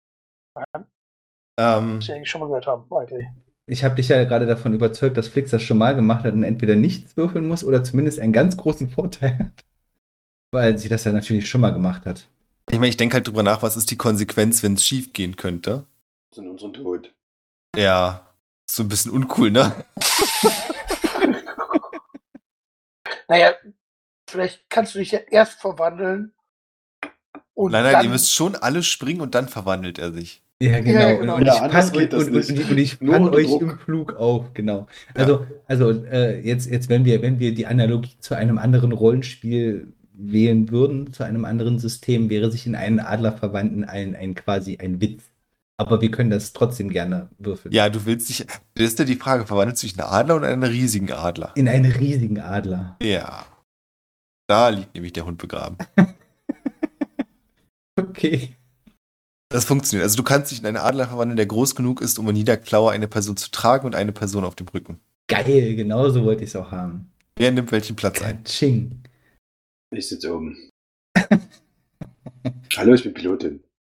Ähm, Was ich eigentlich schon mal gehört haben, eigentlich. Ich habe dich ja gerade davon überzeugt, dass Flix das schon mal gemacht hat und entweder nichts würfeln muss oder zumindest einen ganz großen Vorteil hat. Weil sie das ja natürlich schon mal gemacht hat. ich meine, ich denke halt drüber nach, was ist die Konsequenz, wenn es schief gehen könnte. Sind unseren Tod. Ja, so ein bisschen uncool, ne? Naja, vielleicht kannst du dich ja erst verwandeln. Und Nein, dann, ihr müsst schon alle springen und dann verwandelt er sich. Ja, genau. Ja, genau. Und Ja, ich anders pan, geht das und nicht. ich Nur pan unter euch Druck. im Flug auf, genau. Also jetzt wenn wir die Analogie zu einem anderen Rollenspiel wählen würden, zu einem anderen System, wäre sich in einen Adler verwandeln quasi ein Witz. Aber wir können das trotzdem gerne würfeln. Ja, du willst dich. Das ist ja die Frage, verwandelst du dich in einen Adler oder in einen riesigen Adler? In einen riesigen Adler. Ja. Da liegt nämlich der Hund begraben. Okay. Das funktioniert. Also du kannst dich in einen Adler verwandeln, der groß genug ist, um in jeder Klaue eine Person zu tragen und eine Person auf dem Rücken. Geil, genau so wollte ich es auch haben. Wer nimmt welchen Platz ein? Katsching. Ich sitze oben. Hallo, ich bin Pilotin.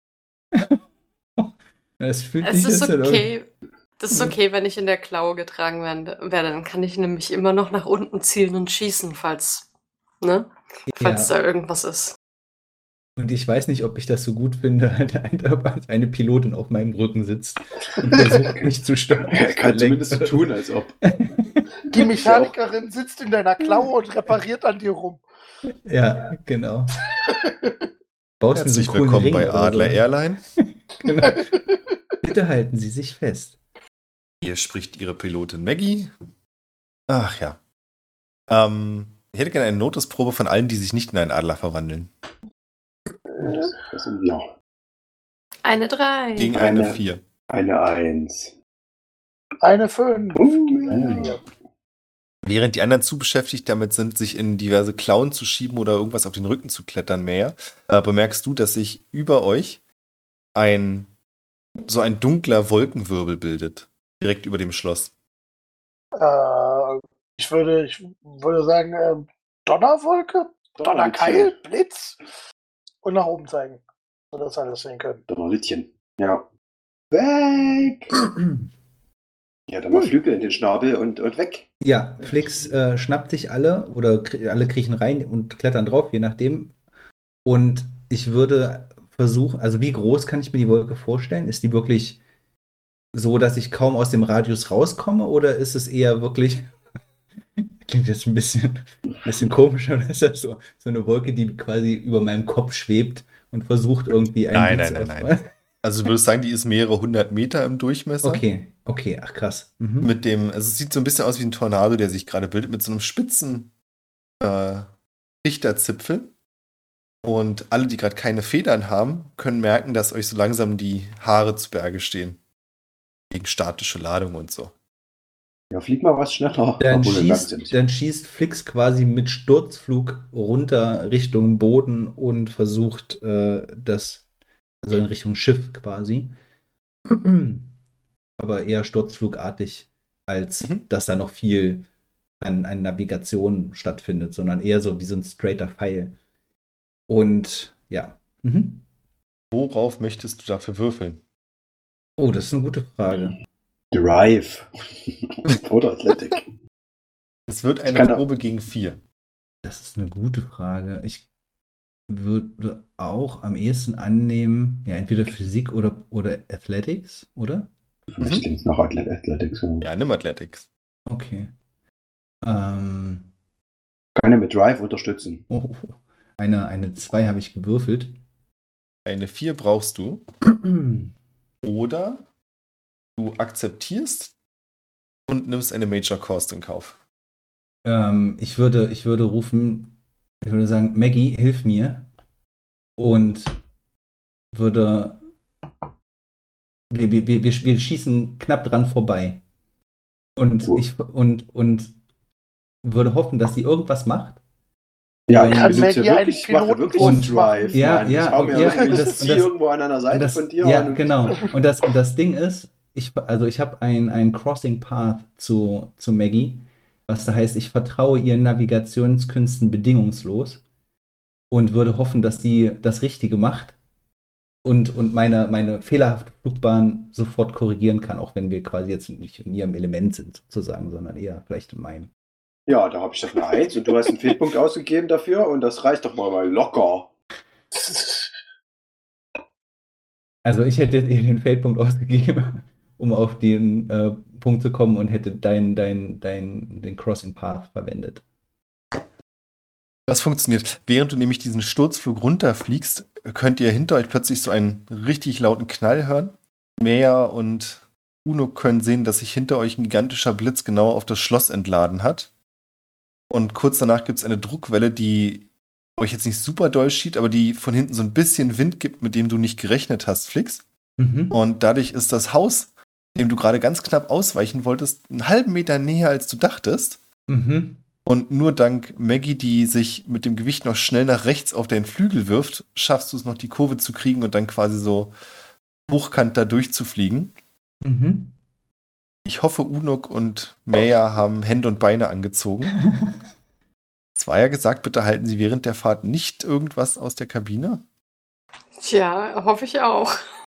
Das fühlt Es sich ist jetzt halt okay. Das ist okay, wenn ich in der Klaue getragen werde. Dann kann ich nämlich immer noch nach unten zielen und schießen, falls Ja. da irgendwas ist. Und ich weiß nicht, ob ich das so gut finde, als eine Pilotin auf meinem Rücken sitzt und versucht, mich zu steuern. Er kann zumindest so tun, als ob. die Mechanikerin sitzt in deiner Klaue und repariert an dir rum. Ja, genau. Baust mir so Herzlich einen coolen willkommen Ring bei oder Adler so. Airline. Genau. Bitte halten Sie sich fest. Hier spricht Ihre Pilotin Maggie. Ach ja. Ich hätte gerne eine Notisprobe von allen, die sich nicht in einen Adler verwandeln. Das sind wir. Eine 3. Gegen Eine- eine 4. Eine 1. Eine 5 gegen eine Ja. 4. Während die anderen zu beschäftigt damit sind, sich in diverse Klauen zu schieben oder irgendwas auf den Rücken zu klettern mehr, bemerkst du, dass sich über euch so ein dunkler Wolkenwirbel bildet. Direkt über dem Schloss. Ich würde sagen, Donnerwolke, Donnerkeil, Blitz und nach oben zeigen, sodass alle das sehen können. Donnerlittchen. Ja. Weg! Ja, dann mal Flügel in den Schnabel und weg. Ja, Flix schnappt sich alle oder alle kriechen rein und klettern drauf, je nachdem. Und ich würde versuchen, also wie groß kann ich mir die Wolke vorstellen? Ist die wirklich so, dass ich kaum aus dem Radius rauskomme oder ist es eher wirklich, klingt jetzt ein bisschen komisch, oder ist das so eine Wolke, die quasi über meinem Kopf schwebt und versucht irgendwie einen Witz Nein. Also du würdest sagen, die ist mehrere 100 Meter im Durchmesser. Okay, ach krass. Mhm. Also es sieht so ein bisschen aus wie ein Tornado, der sich gerade bildet, mit so einem spitzen Richterzipfel. Und alle, die gerade keine Federn haben, können merken, dass euch so langsam die Haare zu Berge stehen. Gegen statische Ladung und so. Ja, flieg mal was schneller. Dann Obwohl, langsam. schießt Flix quasi mit Sturzflug runter Richtung Boden und versucht also in Richtung Schiff quasi. Aber eher sturzflugartig, als dass da noch viel an Navigation stattfindet, sondern eher so wie so ein straighter Pfeil. Und ja. Mhm. Worauf möchtest du dafür würfeln? Oh, das ist eine gute Frage. Drive. Oder Athletik. Es wird Ich eine kann Probe gegen 4. Das ist eine gute Frage. Ich würde auch am ehesten annehmen, ja, entweder Physik oder Athletics, oder? Für mich klingt es nach Athletics. Ja, nimm Athletics. Okay. Kann er mit Drive unterstützen. Eine 2 habe ich gewürfelt. Eine 4 brauchst du. Oder du akzeptierst und nimmst eine Major Cost in Kauf. Ich würde rufen, ich würde sagen, Maggie, hilf mir. Und würde. Wir schießen knapp dran vorbei. Und und würde hoffen, dass sie irgendwas macht. Ja, Und- ich Kann benutze Maggie einen wirklich, ich mache wirklich Pilotenbus Drive. machen? Ja, Mann. ja, ich hau mir ja, ich das- ziehe irgendwo an einer Seite von dir ja, an. genau. Und das Ding ist, ich habe ein Crossing Path zu Maggie, was da heißt, ich vertraue ihren Navigationskünsten bedingungslos und würde hoffen, dass sie das Richtige macht und meine fehlerhafte Flugbahn sofort korrigieren kann, auch wenn wir quasi jetzt nicht in ihrem Element sind, sozusagen, sondern eher vielleicht in meinem. Ja, da habe ich doch eine 1 und du hast einen Fehlpunkt ausgegeben dafür und das reicht doch mal locker. Also ich hätte ihr den Feldpunkt ausgegeben, um auf den Punkt zu kommen und hätte den Crossing Path verwendet. Das funktioniert. Während du nämlich diesen Sturzflug runterfliegst, könnt ihr hinter euch plötzlich so einen richtig lauten Knall hören. Mea und Uno können sehen, dass sich hinter euch ein gigantischer Blitz genau auf das Schloss entladen hat. Und kurz danach gibt es eine Druckwelle, die euch jetzt nicht super doll schiebt, aber die von hinten so ein bisschen Wind gibt, mit dem du nicht gerechnet hast, Flix. Mhm. Und dadurch ist das Haus, dem du gerade ganz knapp ausweichen wolltest, einen halben Meter näher, als du dachtest. Mhm. Und nur dank Maggie, die sich mit dem Gewicht noch schnell nach rechts auf deinen Flügel wirft, schaffst du es noch, die Kurve zu kriegen und dann quasi so hochkant da durchzufliegen. Mhm. Ich hoffe, Unuk und Maya haben Hände und Beine angezogen. Es war ja gesagt, bitte halten Sie während der Fahrt nicht irgendwas aus der Kabine. Tja, hoffe ich auch.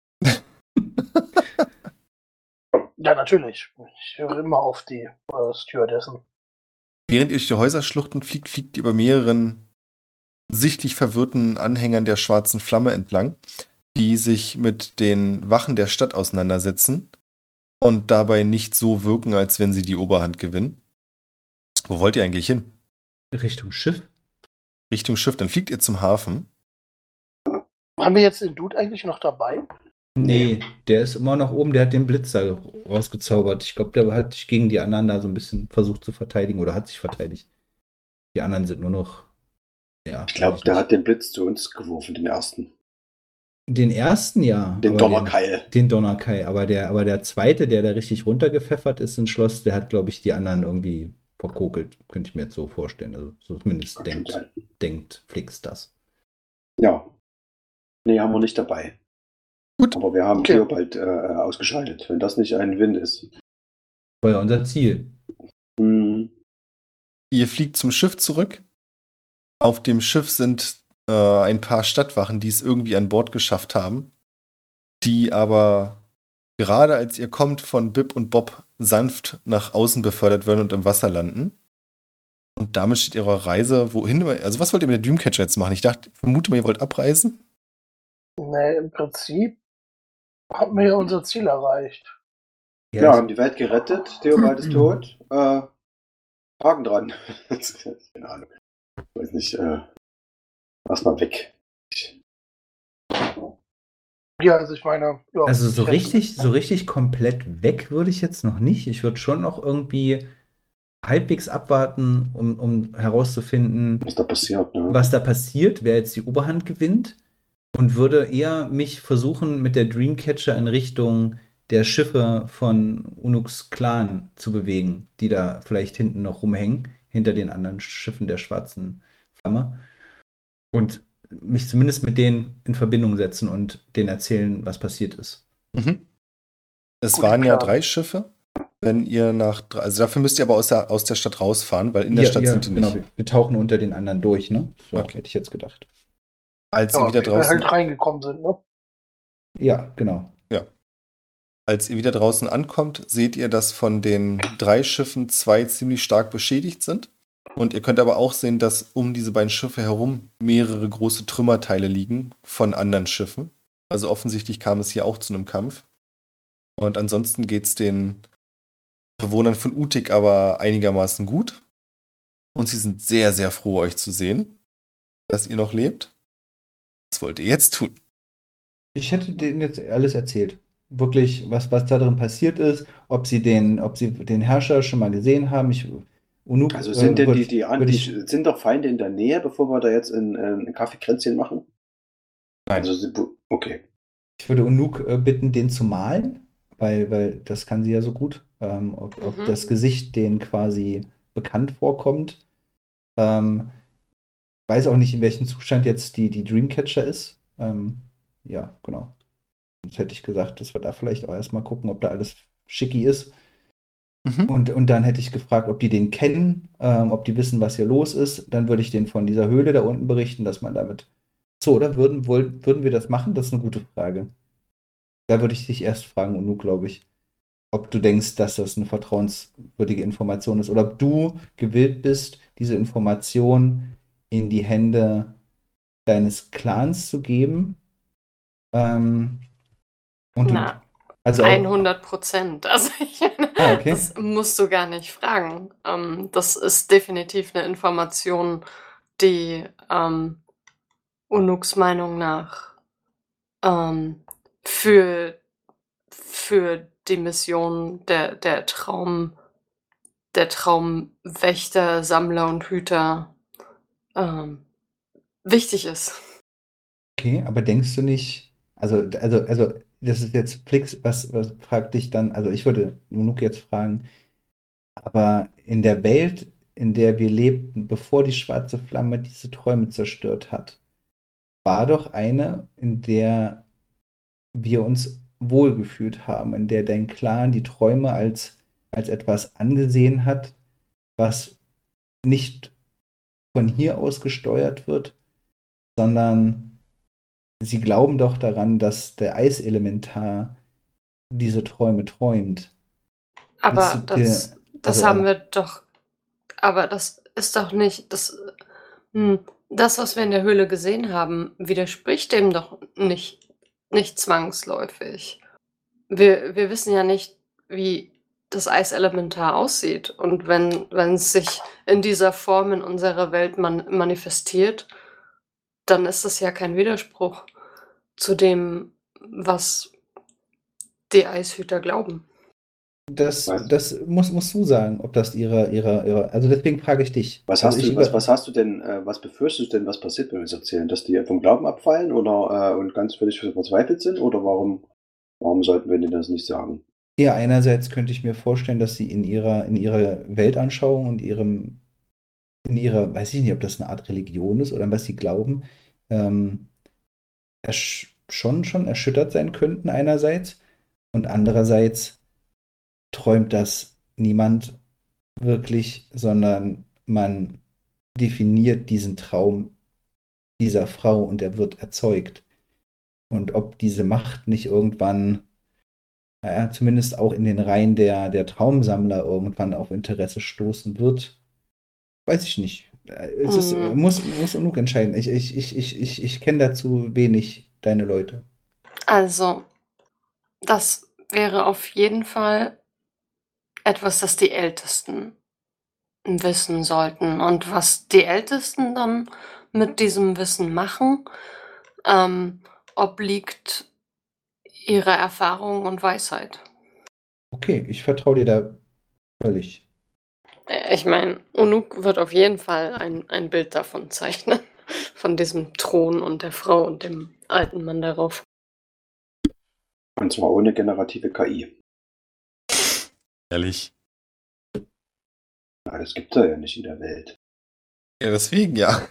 Ja, natürlich. Ich höre immer auf die Stewardessen. Während ihr durch die Häuserschluchten fliegt, fliegt ihr über mehreren sichtlich verwirrten Anhängern der schwarzen Flamme entlang, die sich mit den Wachen der Stadt auseinandersetzen und dabei nicht so wirken, als wenn sie die Oberhand gewinnen. Wo wollt ihr eigentlich hin? Richtung Schiff? Richtung Schiff, dann fliegt ihr zum Hafen. Haben wir jetzt den Dude eigentlich noch dabei? Nee, der ist immer noch oben, der hat den Blitz da rausgezaubert. Ich glaube, der hat sich gegen die anderen da so ein bisschen versucht zu verteidigen oder hat sich verteidigt. Die anderen sind nur noch, ja. Ich glaube, der hat den Blitz zu uns geworfen, den ersten. Den ersten, ja. Den aber Donnerkeil. Den Donnerkeil. Aber der zweite, der da richtig runtergepfeffert ist ins Schloss, der hat, glaube ich, die anderen irgendwie verkokelt. Könnte ich mir jetzt so vorstellen. Also so zumindest Kann schon sein. denkt Flix das. Ja. Nee, haben wir nicht dabei. Gut. Aber wir haben Okay. Theobald ausgeschaltet, wenn das nicht ein Win ist. War ja unser Ziel. Hm. Ihr fliegt zum Schiff zurück. Auf dem Schiff sind ein paar Stadtwachen, die es irgendwie an Bord geschafft haben, die aber gerade als ihr kommt von Bib und Bob sanft nach außen befördert werden und im Wasser landen. Und damit steht ihre Reise, wohin? Also was wollt ihr mit der Dreamcatcher jetzt machen? Ich vermute mal, ihr wollt abreisen? Nee, im Prinzip haben wir ja unser Ziel erreicht. Ja, haben die Welt gerettet. Theobald ist tot. Haken dran. Keine Ahnung. Ich weiß nicht. Lass mal weg. Ja, also ich meine. Ja, Also so ich hätte- richtig komplett weg würde ich jetzt noch nicht. Ich würde schon noch irgendwie halbwegs abwarten, um herauszufinden, Was da passiert, ne? was da passiert, wer jetzt die Oberhand gewinnt. Und würde eher mich versuchen, mit der Dreamcatcher in Richtung der Schiffe von Unuks Clan zu bewegen, die da vielleicht hinten noch rumhängen, hinter den anderen Schiffen der schwarzen Flamme. Und mich zumindest mit denen in Verbindung setzen und denen erzählen, was passiert ist. Mhm. Es Guter waren ja Plan. 3 Schiffe. Wenn ihr also dafür müsst ihr aber aus der Stadt rausfahren, weil in der Stadt sind die genau. nicht. Wir tauchen unter den anderen durch, ne? So Okay. hätte ich jetzt gedacht. Als Ja, ihr wieder wie wir draußen halt reingekommen sind, ne? Ja, genau. Als ihr wieder draußen ankommt, seht ihr, dass von den 3 Schiffen 2 ziemlich stark beschädigt sind. Und ihr könnt aber auch sehen, dass um diese beiden Schiffe herum mehrere große Trümmerteile liegen von anderen Schiffen. Also offensichtlich kam es hier auch zu einem Kampf. Und ansonsten geht es den Bewohnern von Utik aber einigermaßen gut. Und sie sind sehr, sehr froh, euch zu sehen, dass ihr noch lebt. Was wollt ihr jetzt tun? Ich hätte denen jetzt alles erzählt. wirklich, was da drin passiert ist, ob sie den Herrscher schon mal gesehen haben. Unuk, Also sind denn würd ich, sind doch Feinde in der Nähe, bevor wir da jetzt ein Kaffeekränzchen machen? Nein. Also, okay. ich würde Unuk bitten, den zu malen, weil das kann sie ja so gut. Ob das Gesicht denen quasi bekannt vorkommt. Weiß auch nicht, in welchem Zustand jetzt die Dreamcatcher ist. Ja, genau. Jetzt hätte ich gesagt, dass wir da vielleicht auch erstmal gucken, ob da alles schicki ist. Mhm. Und dann hätte ich gefragt, ob die den kennen, ob die wissen, was hier los ist. Dann würde ich denen von dieser Höhle da unten berichten, dass man damit. So, oder würden wir das machen? Das ist eine gute Frage. Da würde ich dich erst fragen, Unu, glaube ich, ob du denkst, dass das eine vertrauenswürdige Information ist oder ob du gewillt bist, diese Information in die Hände deines Clans zu geben. Und Na, also 100%. Also okay. das musst du gar nicht fragen. Das ist definitiv eine Information, die Unuks Meinung nach für die Mission der Traumwächter, Sammler und Hüter wichtig ist. Okay, aber denkst du nicht, also, das ist jetzt Flix, was fragt dich dann, also ich würde Nunuk jetzt fragen, aber in der Welt, in der wir lebten, bevor die schwarze Flamme diese Träume zerstört hat, war doch eine, in der wir uns wohlgefühlt haben, in der dein Clan die Träume als etwas angesehen hat, was nicht von hier aus gesteuert wird, sondern sie glauben doch daran, dass der Eiselementar diese Träume träumt. Aber das haben wir doch. Aber das ist doch nicht. Das, was wir in der Höhle gesehen haben, widerspricht dem doch nicht zwangsläufig. Wir wissen ja nicht, wie das Eiselementar aussieht. Und wenn es sich in dieser Form in unserer Welt manifestiert, dann ist das ja kein Widerspruch zu dem, was die Eishüter glauben. Das musst du sagen, ob das ihre, also deswegen frage ich dich. Was Also hast du denn, was befürchtest du denn, was passiert, wenn wir es erzählen? Dass die vom Glauben abfallen oder und ganz völlig verzweifelt sind? Oder warum sollten wir denen das nicht sagen? Ja, einerseits könnte ich mir vorstellen, dass sie in ihrer Weltanschauung und in ihrer, weiß ich nicht, ob das eine Art Religion ist oder an was sie glauben, schon erschüttert sein könnten einerseits und andererseits träumt das niemand wirklich, sondern man definiert diesen Traum dieser Frau und er wird erzeugt. Und ob diese Macht nicht irgendwann, naja, zumindest auch in den Reihen der Traumsammler irgendwann auf Interesse stoßen wird, weiß ich nicht. Muss Unuk entscheiden. Ich kenne dazu wenig deine Leute. Also, das wäre auf jeden Fall etwas, das die Ältesten wissen sollten. Und was die Ältesten dann mit diesem Wissen machen, obliegt ihrer Erfahrung und Weisheit. Okay, ich vertraue dir da völlig. Ich meine, Unuk wird auf jeden Fall ein Bild davon zeichnen. Von diesem Thron und der Frau und dem alten Mann darauf. Und zwar ohne generative KI. Ehrlich. Ja, das gibt es ja nicht in der Welt. Ja, deswegen ja.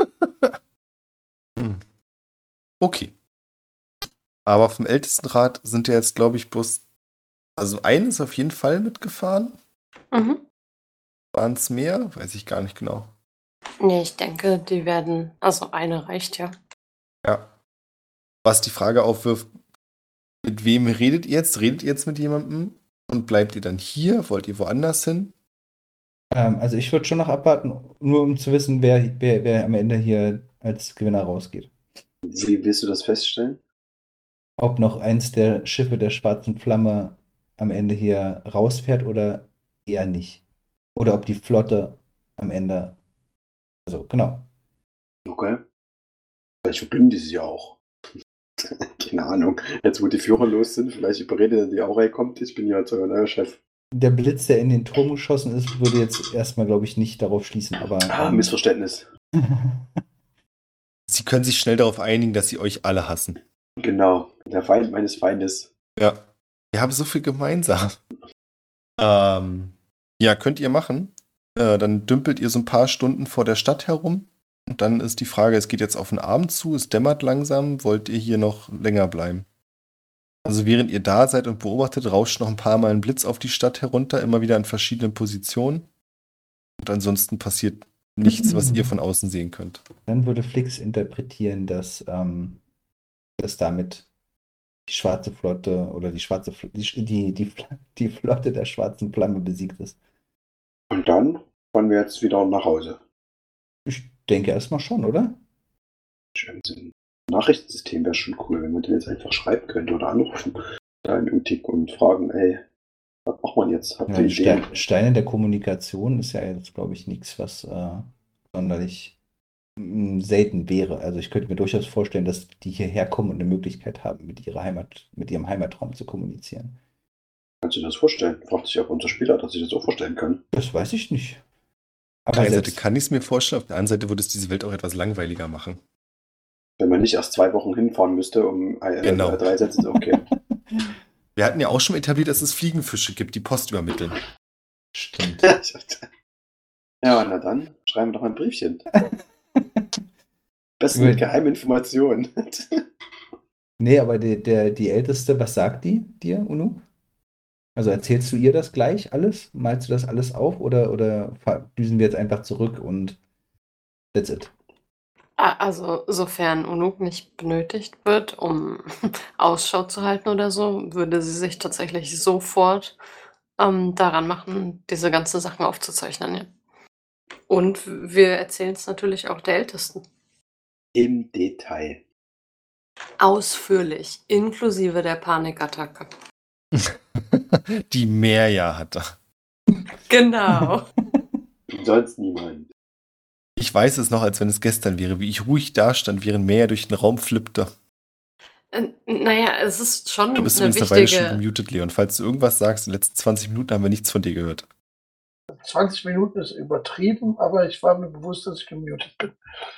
Okay. Aber vom Ältestenrat sind ja jetzt, glaube ich, bloß. Also eine ist auf jeden Fall mitgefahren. Mhm. Waren es mehr? Weiß ich gar nicht genau. Nee, ich denke, die werden. Also eine reicht ja. Ja. Was die Frage aufwirft, mit wem redet ihr jetzt? Redet ihr jetzt mit jemandem? Und bleibt ihr dann hier? Wollt ihr woanders hin? Also ich würde schon noch abwarten, nur um zu wissen, wer am Ende hier als Gewinner rausgeht. Wie willst du das feststellen? Ob noch eins der Schiffe der Schwarzen Flamme am Ende hier rausfährt oder eher nicht. Oder ob die Flotte am Ende. Also, genau. Okay. Vielleicht verglühen die sich ja auch. Keine Ahnung. Jetzt, wo die Führer los sind, vielleicht überredet er die auch, ey, kommt, ich bin ja jetzt euer neuer Chef. Der Blitz, der in den Turm geschossen ist, würde jetzt erstmal, glaube ich, nicht darauf schließen, aber. Missverständnis. Sie können sich schnell darauf einigen, dass sie euch alle hassen. Genau. Der Feind meines Feindes. Ja. Wir haben so viel gemeinsam. Ja, könnt ihr machen. Dann dümpelt ihr so ein paar Stunden vor der Stadt herum. Und dann ist die Frage, es geht jetzt auf den Abend zu, es dämmert langsam, wollt ihr hier noch länger bleiben? Also während ihr da seid und beobachtet, rauscht noch ein paar Mal ein Blitz auf die Stadt herunter, immer wieder in verschiedenen Positionen. Und ansonsten passiert nichts, was ihr von außen sehen könnt. Dann würde Flix interpretieren, dass damit die schwarze Flotte oder die Flotte der schwarzen Flamme besiegt ist. Und dann fahren wir jetzt wieder nach Hause. Ich denke erstmal schon, oder? Ein Nachrichtensystem wäre schon cool, wenn man den jetzt einfach schreiben könnte oder anrufen. Da in Utik und fragen, ey, was macht man jetzt? Habt ihr Ideen? Steine der Kommunikation ist ja jetzt, glaube ich, nichts, was sonderlich selten wäre. Also ich könnte mir durchaus vorstellen, dass die hierher kommen und eine Möglichkeit haben, mit ihrem Heimatraum zu kommunizieren. Kannst du dir das vorstellen? Fragt sich, ob unser Spieler das sich das auch vorstellen kann. Das weiß ich nicht. Auf der einen Seite kann ich es mir vorstellen, auf der anderen Seite würde es diese Welt auch etwas langweiliger machen. Wenn man nicht erst 2 Wochen hinfahren müsste, um 3 Sätze, okay. Wir hatten ja auch schon etabliert, dass es Fliegenfische gibt, die Post übermitteln. Stimmt. Ja, na dann, schreiben wir doch ein Briefchen. Besten mit geheimen Informationen. Nee, aber die Älteste, was sagt die dir, Unu? Also erzählst du ihr das gleich alles? Malst du das alles auf oder düsen wir jetzt einfach zurück und that's it? Also, sofern Unuk nicht benötigt wird, um Ausschau zu halten oder so, würde sie sich tatsächlich sofort daran machen, diese ganzen Sachen aufzuzeichnen. Ja. Und wir erzählen es natürlich auch der Ältesten. Im Detail. Ausführlich, inklusive der Panikattacke. Die Merja hatte. Genau. Sonst niemand. Ich weiß es noch, als wenn es gestern wäre, wie ich ruhig dastand, während Merja durch den Raum flippte. Naja, es ist schon Du bist eine übrigens dabei schon wichtige... gemutet, Leon. Falls du irgendwas sagst, in den letzten 20 Minuten haben wir nichts von dir gehört. 20 Minuten ist übertrieben, aber ich war mir bewusst, dass ich gemutet bin.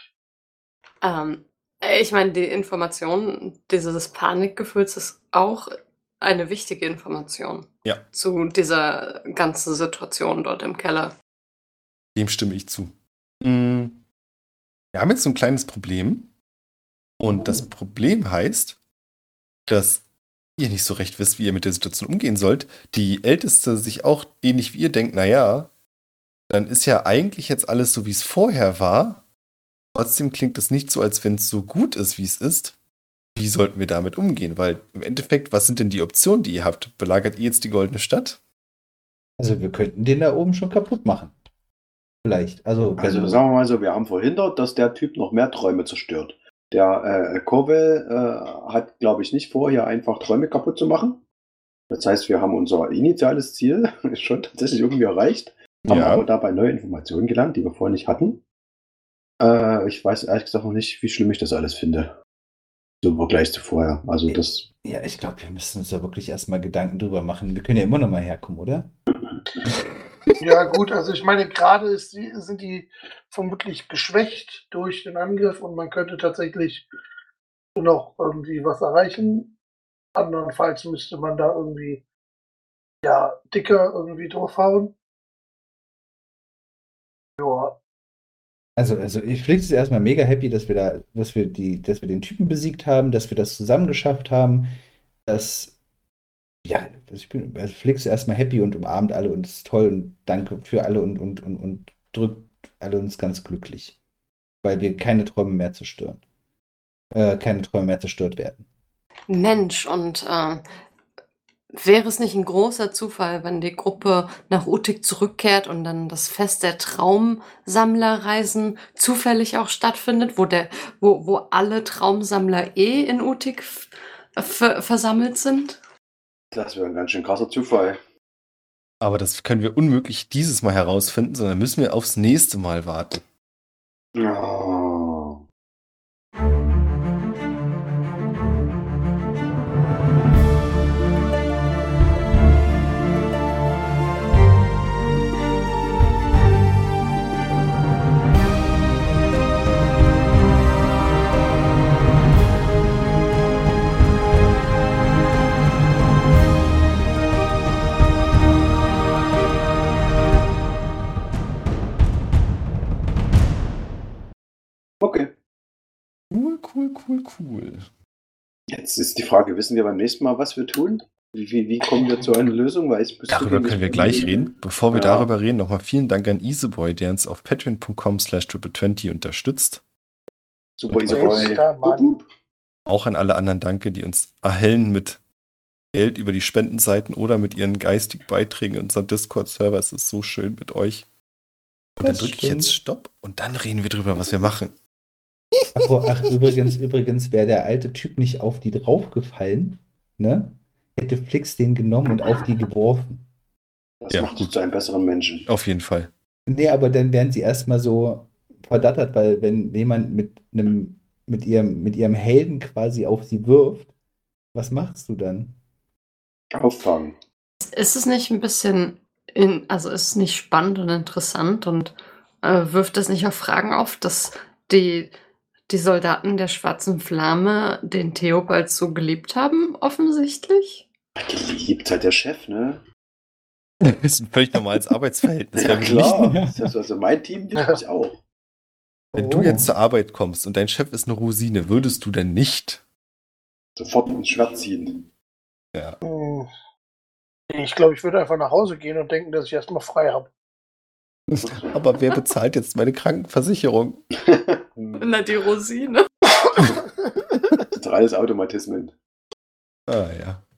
Ich meine, die Information dieses Panikgefühls ist auch eine wichtige Information. Ja. Zu dieser ganzen Situation dort im Keller. Dem stimme ich zu. Wir haben jetzt so ein kleines Problem. Und das Problem heißt, dass ihr nicht so recht wisst, wie ihr mit der Situation umgehen sollt. Die Älteste sich auch ähnlich wie ihr denkt, naja, dann ist ja eigentlich jetzt alles so, wie es vorher war. Trotzdem klingt es nicht so, als wenn es so gut ist, wie es ist. Wie sollten wir damit umgehen? Weil im Endeffekt, was sind denn die Optionen, die ihr habt? Belagert ihr jetzt die Goldene Stadt? Also wir könnten den da oben schon kaputt machen. Vielleicht. Also sagen wir mal so, wir haben verhindert, dass der Typ noch mehr Träume zerstört. Der Kovel hat, glaube ich, nicht vor, hier einfach Träume kaputt zu machen. Das heißt, wir haben unser initiales Ziel schon tatsächlich irgendwie erreicht. Haben aber dabei neue Informationen gelernt, die wir vorher nicht hatten. Ich weiß ehrlich gesagt noch nicht, wie schlimm ich das alles finde. So im Vergleich zu vorher. Also das. Ja, ich glaube, wir müssen uns da wirklich erstmal Gedanken drüber machen. Wir können ja immer noch mal herkommen, oder? Ja gut, also ich meine, gerade sind die vermutlich geschwächt durch den Angriff und man könnte tatsächlich noch irgendwie was erreichen. Andernfalls müsste man da irgendwie dicker irgendwie draufhauen. Ja. Also ich Flix ist erstmal mega happy, dass wir den Typen besiegt haben, dass wir das zusammen geschafft haben. Flix ist erstmal happy und umarmt alle und ist toll und danke für alle und drückt alle uns ganz glücklich. Weil wir keine Träume mehr zerstören. Keine Träume mehr zerstört werden. Mensch, und wäre es nicht ein großer Zufall, wenn die Gruppe nach Utik zurückkehrt und dann das Fest der Traumsammlerreisen zufällig auch stattfindet, wo alle Traumsammler in Utik versammelt sind? Das wäre ein ganz schön krasser Zufall. Aber das können wir unmöglich dieses Mal herausfinden, sondern müssen wir aufs nächste Mal warten. Oh. cool. Jetzt ist die Frage, wissen wir beim nächsten Mal, was wir tun? Wie kommen wir zu einer Lösung? Weil ich Darüber können wir gleich reden. Bevor wir Ja. darüber reden, nochmal vielen Dank an Easyboy, der uns auf patreon.com/triple20 unterstützt. Super, Und Bester Mann. Auch an alle anderen danke, die uns erhellen mit Geld über die Spendenseiten oder mit ihren geistigen Beiträgen in unserem Discord-Server. Es ist so schön mit euch. Und dann Das drücke ich stimmt. jetzt Stopp und dann reden wir drüber, was wir machen. Übrigens wäre der alte Typ nicht auf die draufgefallen, ne? Hätte Flix den genommen und auf die geworfen. Das Ja, macht gut. uns zu einem besseren Menschen. Auf jeden Fall. Nee, aber dann wären sie erstmal so verdattert, weil wenn jemand mit ihrem Helden quasi auf sie wirft, was machst du dann? Auffangen. Ist es nicht ein bisschen, also ist es nicht spannend und interessant und wirft es nicht auch Fragen auf, dass die Soldaten der Schwarzen Flamme den Theobald so geliebt haben, offensichtlich? Geliebt halt der Chef, ne? Das ist ein völlig normales Arbeitsverhältnis. Ja, Wenn wir klar. nicht- Das ist also mein Team liebt mich auch. Wenn du jetzt zur Arbeit kommst und dein Chef ist eine Rosine, würdest du denn nicht? Sofort ins Schwert ziehen. Hm. Ich glaube, ich würde einfach nach Hause gehen und denken, dass ich erstmal frei habe. Aber wer bezahlt jetzt meine Krankenversicherung? Na, die Rosine. Totales Automatismen. Ah ja.